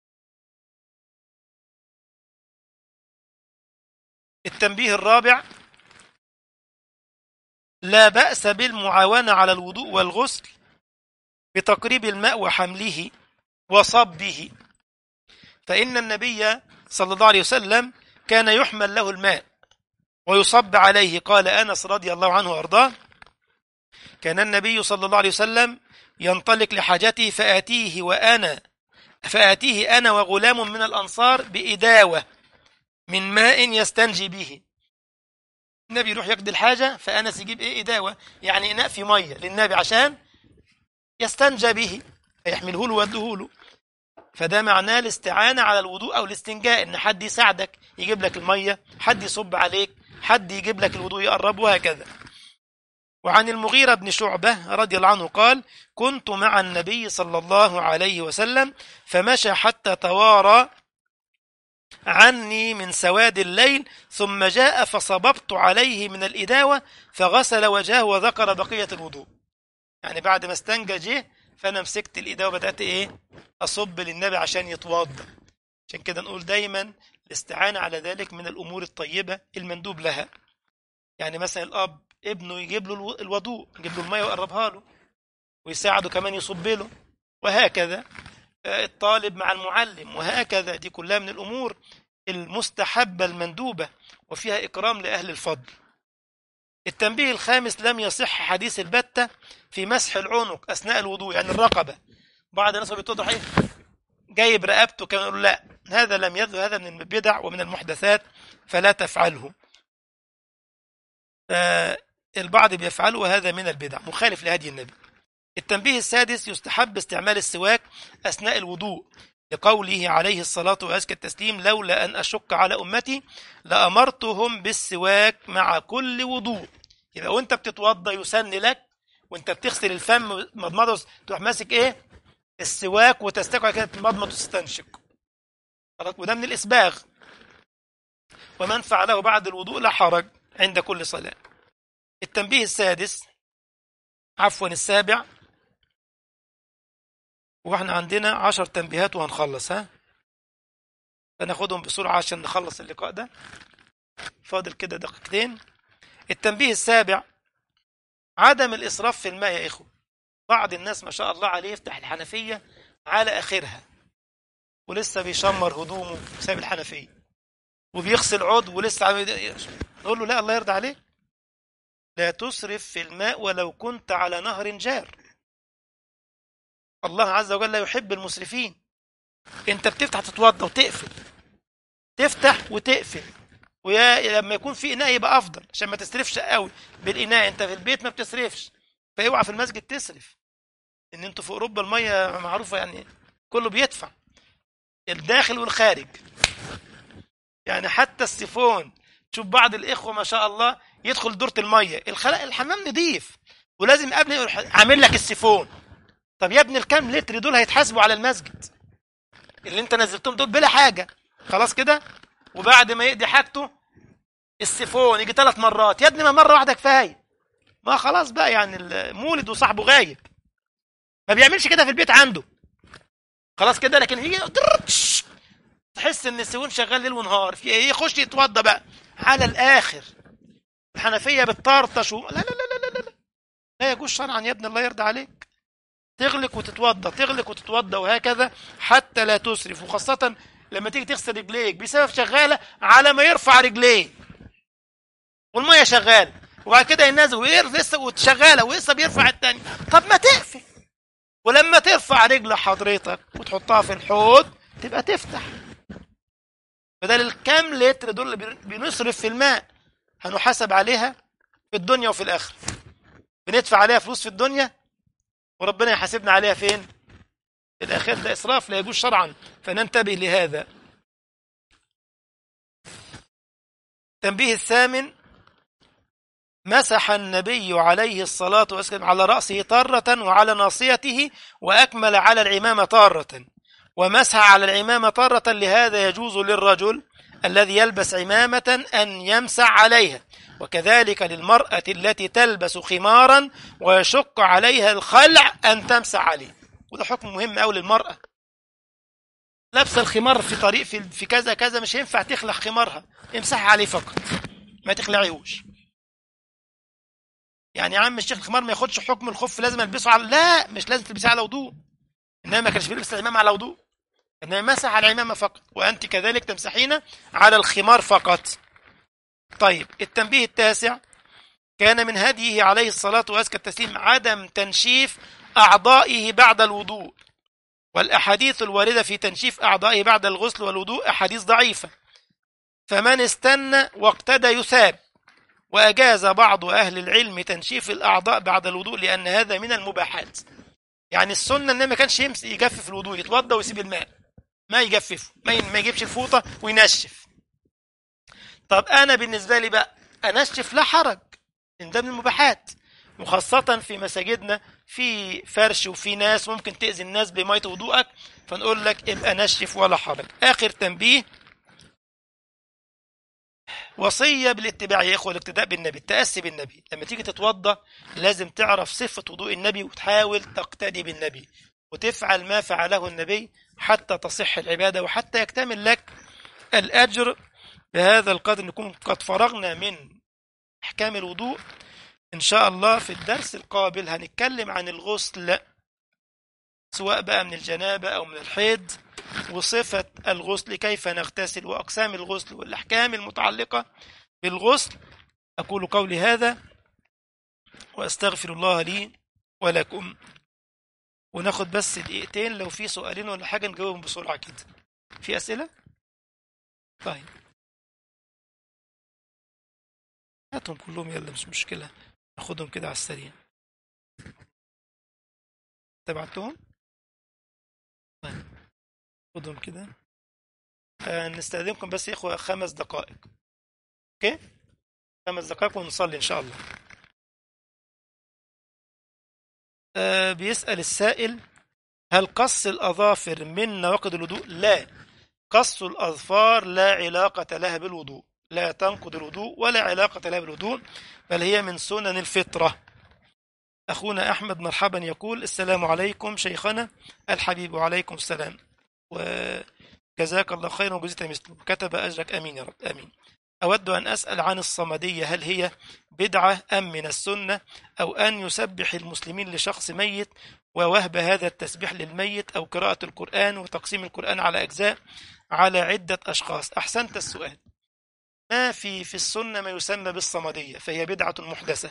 التنبيه الرابع: لا بأس بالمعاونة على الوضوء والغسل بتقريب الماء وحمله وصبه، فإن النبي صلى الله عليه وسلم كان يحمل له الماء ويصب عليه. قال أنس رضي الله عنه وأرضاه: كان النبي صلى الله عليه وسلم ينطلق لحاجته فآتيه وأنا فآتيه أنا وغلام من الأنصار بإداوة من ماء يستنجي به. النبي يروح يقضي الحاجة، فأنس يجيب إيه؟ إداوة، يعني إناء في مية للنبي عشان يستنجى به، فيحمله له ويديه له. فده معناه الاستعانة على الوضوء أو الاستنجاء، إن حد يساعدك يجيب لك المية، حد يصب عليك، حد يجيب لك الوضوء يقرب، وهكذا. وعن المغيرة بن شعبة رضي الله عنه قال: كنت مع النبي صلى الله عليه وسلم فمشى حتى توارى عني من سواد الليل، ثم جاء فصببت عليه من الإداوة فغسل وجهه وذكر بقية الوضوء. يعني بعد ما استنجى جه، فأنا مسكت الإداوة بدأت إيه أصب للنبي عشان يتوضأ. عشان كده نقول دايما الاستعانة على ذلك من الأمور الطيبة المندوب لها. يعني مثلا الأب ابنه يجيب له الوضوء، يجيب له المية ويقربها له ويساعده كمان يصب له، وهكذا الطالب مع المعلم، وهكذا. دي كلها من الأمور المستحبة المندوبة وفيها إكرام لأهل الفضل. التنبيه الخامس: لم يصح حديث البتة في مسح العنق أثناء الوضوء، يعني الرقبة. بعض الناس بيتوضح إيه جايب رقبته كمان، يقول لا، هذا لم يذو، هذا من البدع ومن المحدثات فلا تفعله. البعض بيفعله وهذا من البدع مخالف لهدي النبي. التنبيه السادس: يستحب استعمال السواك أثناء الوضوء، لقوله عليه الصلاة وأزكى التسليم: لولا أن أشق على أمتي لأمرتهم بالسواك مع كل وضوء. يبقى وانت بتتوضى يسن لك وانت بتغسل الفم مضمضة تروح ماسك ايه السواك وتستكع كده تمضمض وتستنشق، وده من الإسباغ. ومن فعله بعد الوضوء لا حرج عند كل صلاة. التنبيه السادس عفوا السابع، واحنا عندنا عشر تنبيهات وهنخلص، ها فناخدهم بسرعة عشان نخلص اللقاء ده، فاضل كده دقيقتين. التنبيه السابع: عدم الإسراف في الماء يا إخوة. بعض الناس ما شاء الله عليه يفتح الحنفية على آخرها ولسه بيشمر هدومه بسبب الحنفية، وبيغسل عضو ولسه عم نقول له لا، الله يرضى عليك، لا تسرف في الماء ولو كنت على نهر جار. الله عز وجل لا يحب المسرفين. انت بتفتح تتوضى وتقفل، تفتح وتقفل، ويا لما يكون في إناء يبقى أفضل عشان ما تسرفش قوي بالإناء. انت في البيت ما بتسرفش، فاوعى في المسجد تسرف، ان انتوا في أوروبا المية معروفة يعني كله بيدفع الداخل والخارج. يعني حتى السيفون، تشوف بعض الإخوة ما شاء الله يدخل دورة المية الخلاء الحمام نضيف، ولازم قبل عامل لك السيفون. طب يا ابني الكام لتر دول هيتحاسبوا على المسجد اللي انت نزلتهم دول بلا حاجة، خلاص كده. وبعد ما يقضي حاجته السيفون يجي ثلاث مرات، يا ابني ما مرة واحدة كفاية، ما خلاص بقى يعني المولد وصاحبه غايب، ما بيعملش كده في البيت عنده، خلاص كده. لكن هي تحس ان السيفون شغال ليل ونهار، في ايه يخش يتوضى بقى على الاخر، الحنفية بتطرطش. لا لا لا لا لا لا لا يجوز شرعا يا ابني، الله يرضى عليك. تغلق وتتوضى، تغلق وتتوضى، وهكذا حتى لا تسرف. وخاصة لما تيجي تغسل رجليك بسبب شغالة على ما يرفع رجليه والمية شغالة، وبعد كده ينزل ويرفع وشغالة ولسه بيرفع التاني. طب ما تقفل، ولما ترفع رجل حضرتك وتحطها في الحوض تبقى تفتح. بدل الكام لتر دول اللي بنصرف في الماء هنحاسب عليها في الدنيا وفي الآخرة. بندفع عليها فلوس في الدنيا وربنا يحاسبنا عليها فين؟ في الآخرة. ده إسراف لا يجوز شرعا، فننتبه لهذا. تنبيه الثامن: مسح النبي عليه الصلاة والسلام على رأسه طرة وعلى ناصيته، وأكمل على العمامة طرة، ومسح على العمامة طرة. لهذا يجوز للرجل الذي يلبس عمامة أن يمسح عليها، وكذلك للمرأة التي تلبس خمارا ويشق عليها الخلع أن تمسح عليه. وده حكم مهم أوي للمرأة. لبس الخمار في طريق في, في كذا كذا مش ينفع تخلع خمارها، امسح عليه فقط، ما تخلعيهوش. يعني يا عم الشيخ الخمار ما ياخدش حكم الخف لازم البسه على، لا، مش لازم تلبسيه على وضوء. انما ما كانش بيلبس العمامة على وضوء، انما مسح على العمامة فقط، وانت كذلك تمسحين على الخمار فقط. طيب التنبيه التاسع: كان من هديه عليه الصلاة وأزكى التسليم عدم تنشيف أعضائه بعد الوضوء، والأحاديث الواردة في تنشيف أعضائه بعد الغسل والوضوء أحاديث ضعيفة، فمن استنى واقتدى يثاب. وأجاز بعض أهل العلم تنشيف الأعضاء بعد الوضوء لأن هذا من المباحات. يعني السنة إنه ما كانش يمس يجفف الوضوء، يتوضى ويسيب الماء، ما يجففه، ما يجيبش الفوطة وينشف. طب أنا بالنسبة لي بقى أنشف لا حرج، إن ده من المباحات. وخاصة في مساجدنا في فرش وفي ناس ممكن تأذي الناس بمية وضوءك، فنقول لك ابقى نشف ولا حرج. آخر تنبيه، وصية بالاتباع يا إخوة، الاقتداء بالنبي، التأسي بالنبي. لما تيجي تتوضى لازم تعرف صفة وضوء النبي وتحاول تقتدي بالنبي وتفعل ما فعله النبي حتى تصح العبادة وحتى يكتمل لك الأجر. بهذا القدر نكون قد فرغنا من أحكام الوضوء. إن شاء الله في الدرس القابل هنتكلم عن الغسل، سواء بقى من الجنابة أو من الحيض، وصفة الغسل كيف نغتسل وأقسام الغسل والأحكام المتعلقة بالغسل. أقول قولي هذا وأستغفر الله لي ولكم. وناخد بس دقيقتين لو في سؤالين ولا حاجة نجاوبهم بسرعة كده. في أسئلة؟ طيب هاتهم كلهم يلا، مش مشكلة، ناخدهم كده على السريع. تبعتهم؟ طيب خدهم كده. آه نستخدمكم بس يا إخوة خمس دقائق. أوكي؟ خمس دقائق ونصلي إن شاء الله. آه بيسأل السائل: هل قص الأظافر من نواقض الوضوء؟ لا، قص الأظفار لا علاقة لها بالوضوء، لا تنقض الوضوء ولا علاقة لها بالوضوء، بل هي من سنن الفطرة. أخونا أحمد مرحبا يقول: السلام عليكم شيخنا الحبيب. وعليكم السلام، وجزاك الله خيرا وجزيت مثله، كتب أجرك آمين يا رب آمين. أود أن أسأل عن الصمدية، هل هي بدعة أم من السنة، أو أن يسبح المسلمين لشخص ميت ووهب هذا التسبيح للميت، أو قراءة القرآن وتقسيم القرآن على أجزاء على عدة أشخاص؟ أحسنت السؤال. ما في في السنة ما يسمى بالصمدية، فهي بدعة محدثة.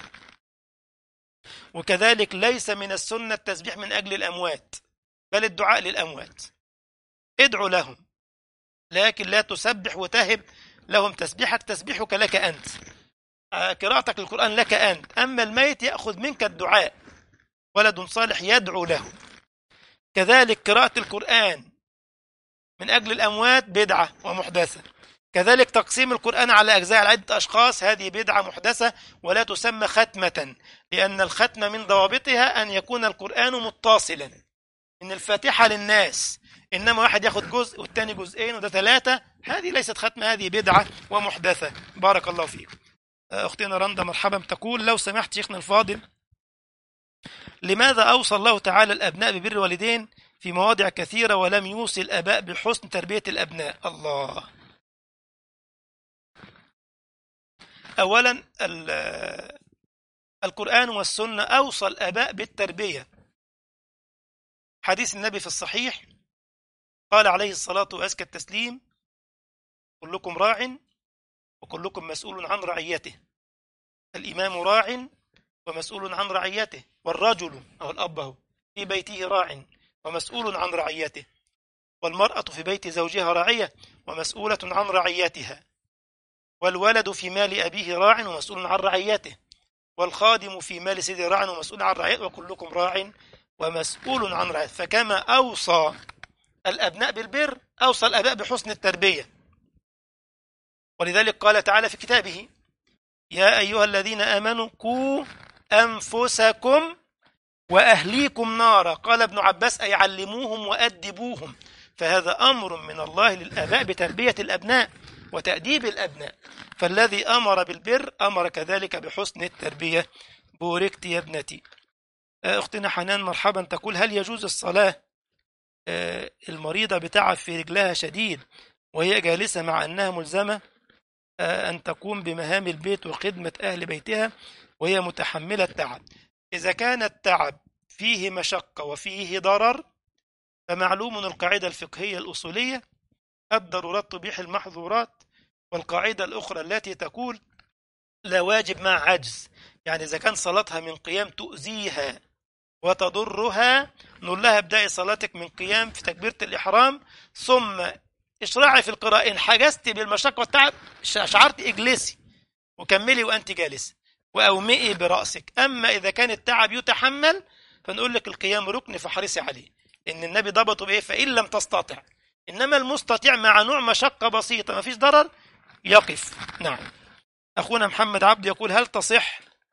وكذلك ليس من السنة التسبيح من أجل الأموات، بل الدعاء للأموات، ادعو لهم، لكن لا تسبح وتهب لهم تسبيحك، تسبيحك لك أنت، قراءتك للقرآن لك أنت، أما الميت يأخذ منك الدعاء، ولد صالح يدعو له. كذلك قراءة القرآن من أجل الأموات بدعة ومحدثة. كذلك تقسيم القرآن على أجزاء على عدة أشخاص، هذه بدعة محدثة ولا تسمى ختمة، لأن الختمة من ضوابطها أن يكون القرآن متصلا من الفاتحة للناس، إنما واحد ياخد جزء والتاني جزئين وده ثلاثة، هذه ليست ختمة، هذه بدعة ومحدثة. بارك الله فيكم. أختنا رندا مرحبا تقول: لو سمحت شيخنا الفاضل، لماذا أوصى الله تعالى الأبناء ببر الوالدين في مواضع كثيرة ولم يوصي الآباء بحسن تربية الأبناء؟ الله. أولا القرآن والسنة أوصى الآباء بالتربية. حديث النبي في الصحيح قال عليه الصلاة وأزكى التسليم: كلكم راع وكلكم مسؤول عن رعيته، الإمام راع ومسؤول عن رعيته، والرجل أو الأب هو في بيته راع ومسؤول عن رعيته، والمرأة في بيت زوجها راعية ومسؤولة عن رعيتها، والولد في مال أبيه راع ومسؤول عن رعيته، والخادم في مال سيده راع ومسؤول عن رعيته، وكلكم راع ومسؤول عن رعيته. فكما أوصى الأبناء بالبر أوصى الآباء بحسن التربية. ولذلك قال تعالى في كتابه: يا أيها الذين آمنوا قوا أنفسكم وأهليكم نارا. قال ابن عباس: أي علموهم وأدبوهم. فهذا أمر من الله للآباء بتربية الأبناء وتأديب الأبناء، فالذي أمر بالبر أمر كذلك بحسن التربية. بوركت يا ابنتي. أختنا حنان مرحبا تقول: هل يجوز الصلاة المريضة بتعب في رجلها شديد وهي جالسة مع أنها ملزمة أن تقوم بمهام البيت وخدمة أهل بيتها وهي متحملة التعب؟ إذا كان التعب فيه مشقة وفيه ضرر فمعلوم القاعدة الفقهية الأصولية: الضرورات تبيح المحظورات. والقاعدة الأخرى التي تقول: لا واجب مع عجز، يعني إذا كان صلاتها من قيام تؤذيها وتضرها نقول لها ابدأي صلاتك من قيام في تكبيرة الإحرام ثم اشرعي في القراءة. إن حجزت بالمشقة والتعب شعرت اجلسي وكملي وأنت جالسة وأومئي برأسك. أما إذا كان التعب يتحمل فنقول لك القيام ركن فحرصي عليه، إن النبي ضبطه بإيه؟ فإن لم تستطع. إنما المستطيع مع نوع مشقة بسيطة ما فيش ضرر يقف. نعم. أخونا محمد عبد يقول: هل تصح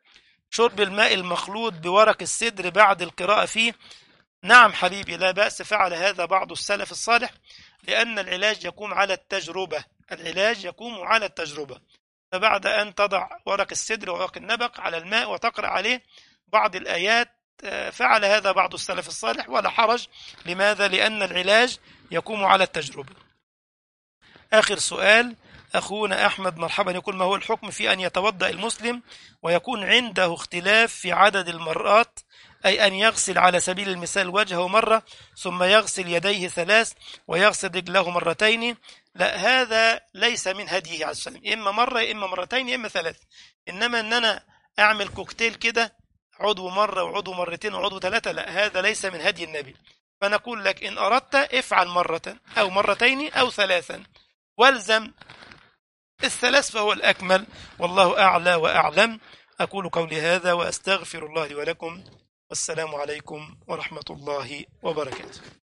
شرب الماء المخلوط بورق السدر بعد القراءة فيه. نعم حبيبي، لا بأس، فعل هذا بعض السلف الصالح، لأن العلاج يقوم على التجربة، العلاج يقوم على التجربة. فبعد أن تضع ورق السدر وورق النبق على الماء وتقرأ عليه بعض الآيات، فعل هذا بعض السلف الصالح ولا حرج. لماذا؟ لأن العلاج يقوم على التجربة. آخر سؤال، أخونا أحمد مرحبا، يقول: ما هو الحكم في أن يتوضأ المسلم ويكون عنده اختلاف في عدد المرات، أي أن يغسل على سبيل المثال وجهه مرة، ثم يغسل يديه ثلاث، ويغسل رجله مرتين؟ لا، هذا ليس من هديه عليه السلام، إما مرة إما مرتين إما ثلاث. إنما أن أنا أعمل كوكتيل كده، عضو مرة وعضو مرتين وعضو ثلاثة، لا، هذا ليس من هدي النبي. فنقول لك إن أردت افعل مرة أو مرتين أو ثلاثا، والزم الثلاث فهو الأكمل، والله أعلى وأعلم. أقول قولي هذا وأستغفر الله لي ولكم، والسلام عليكم ورحمة الله وبركاته.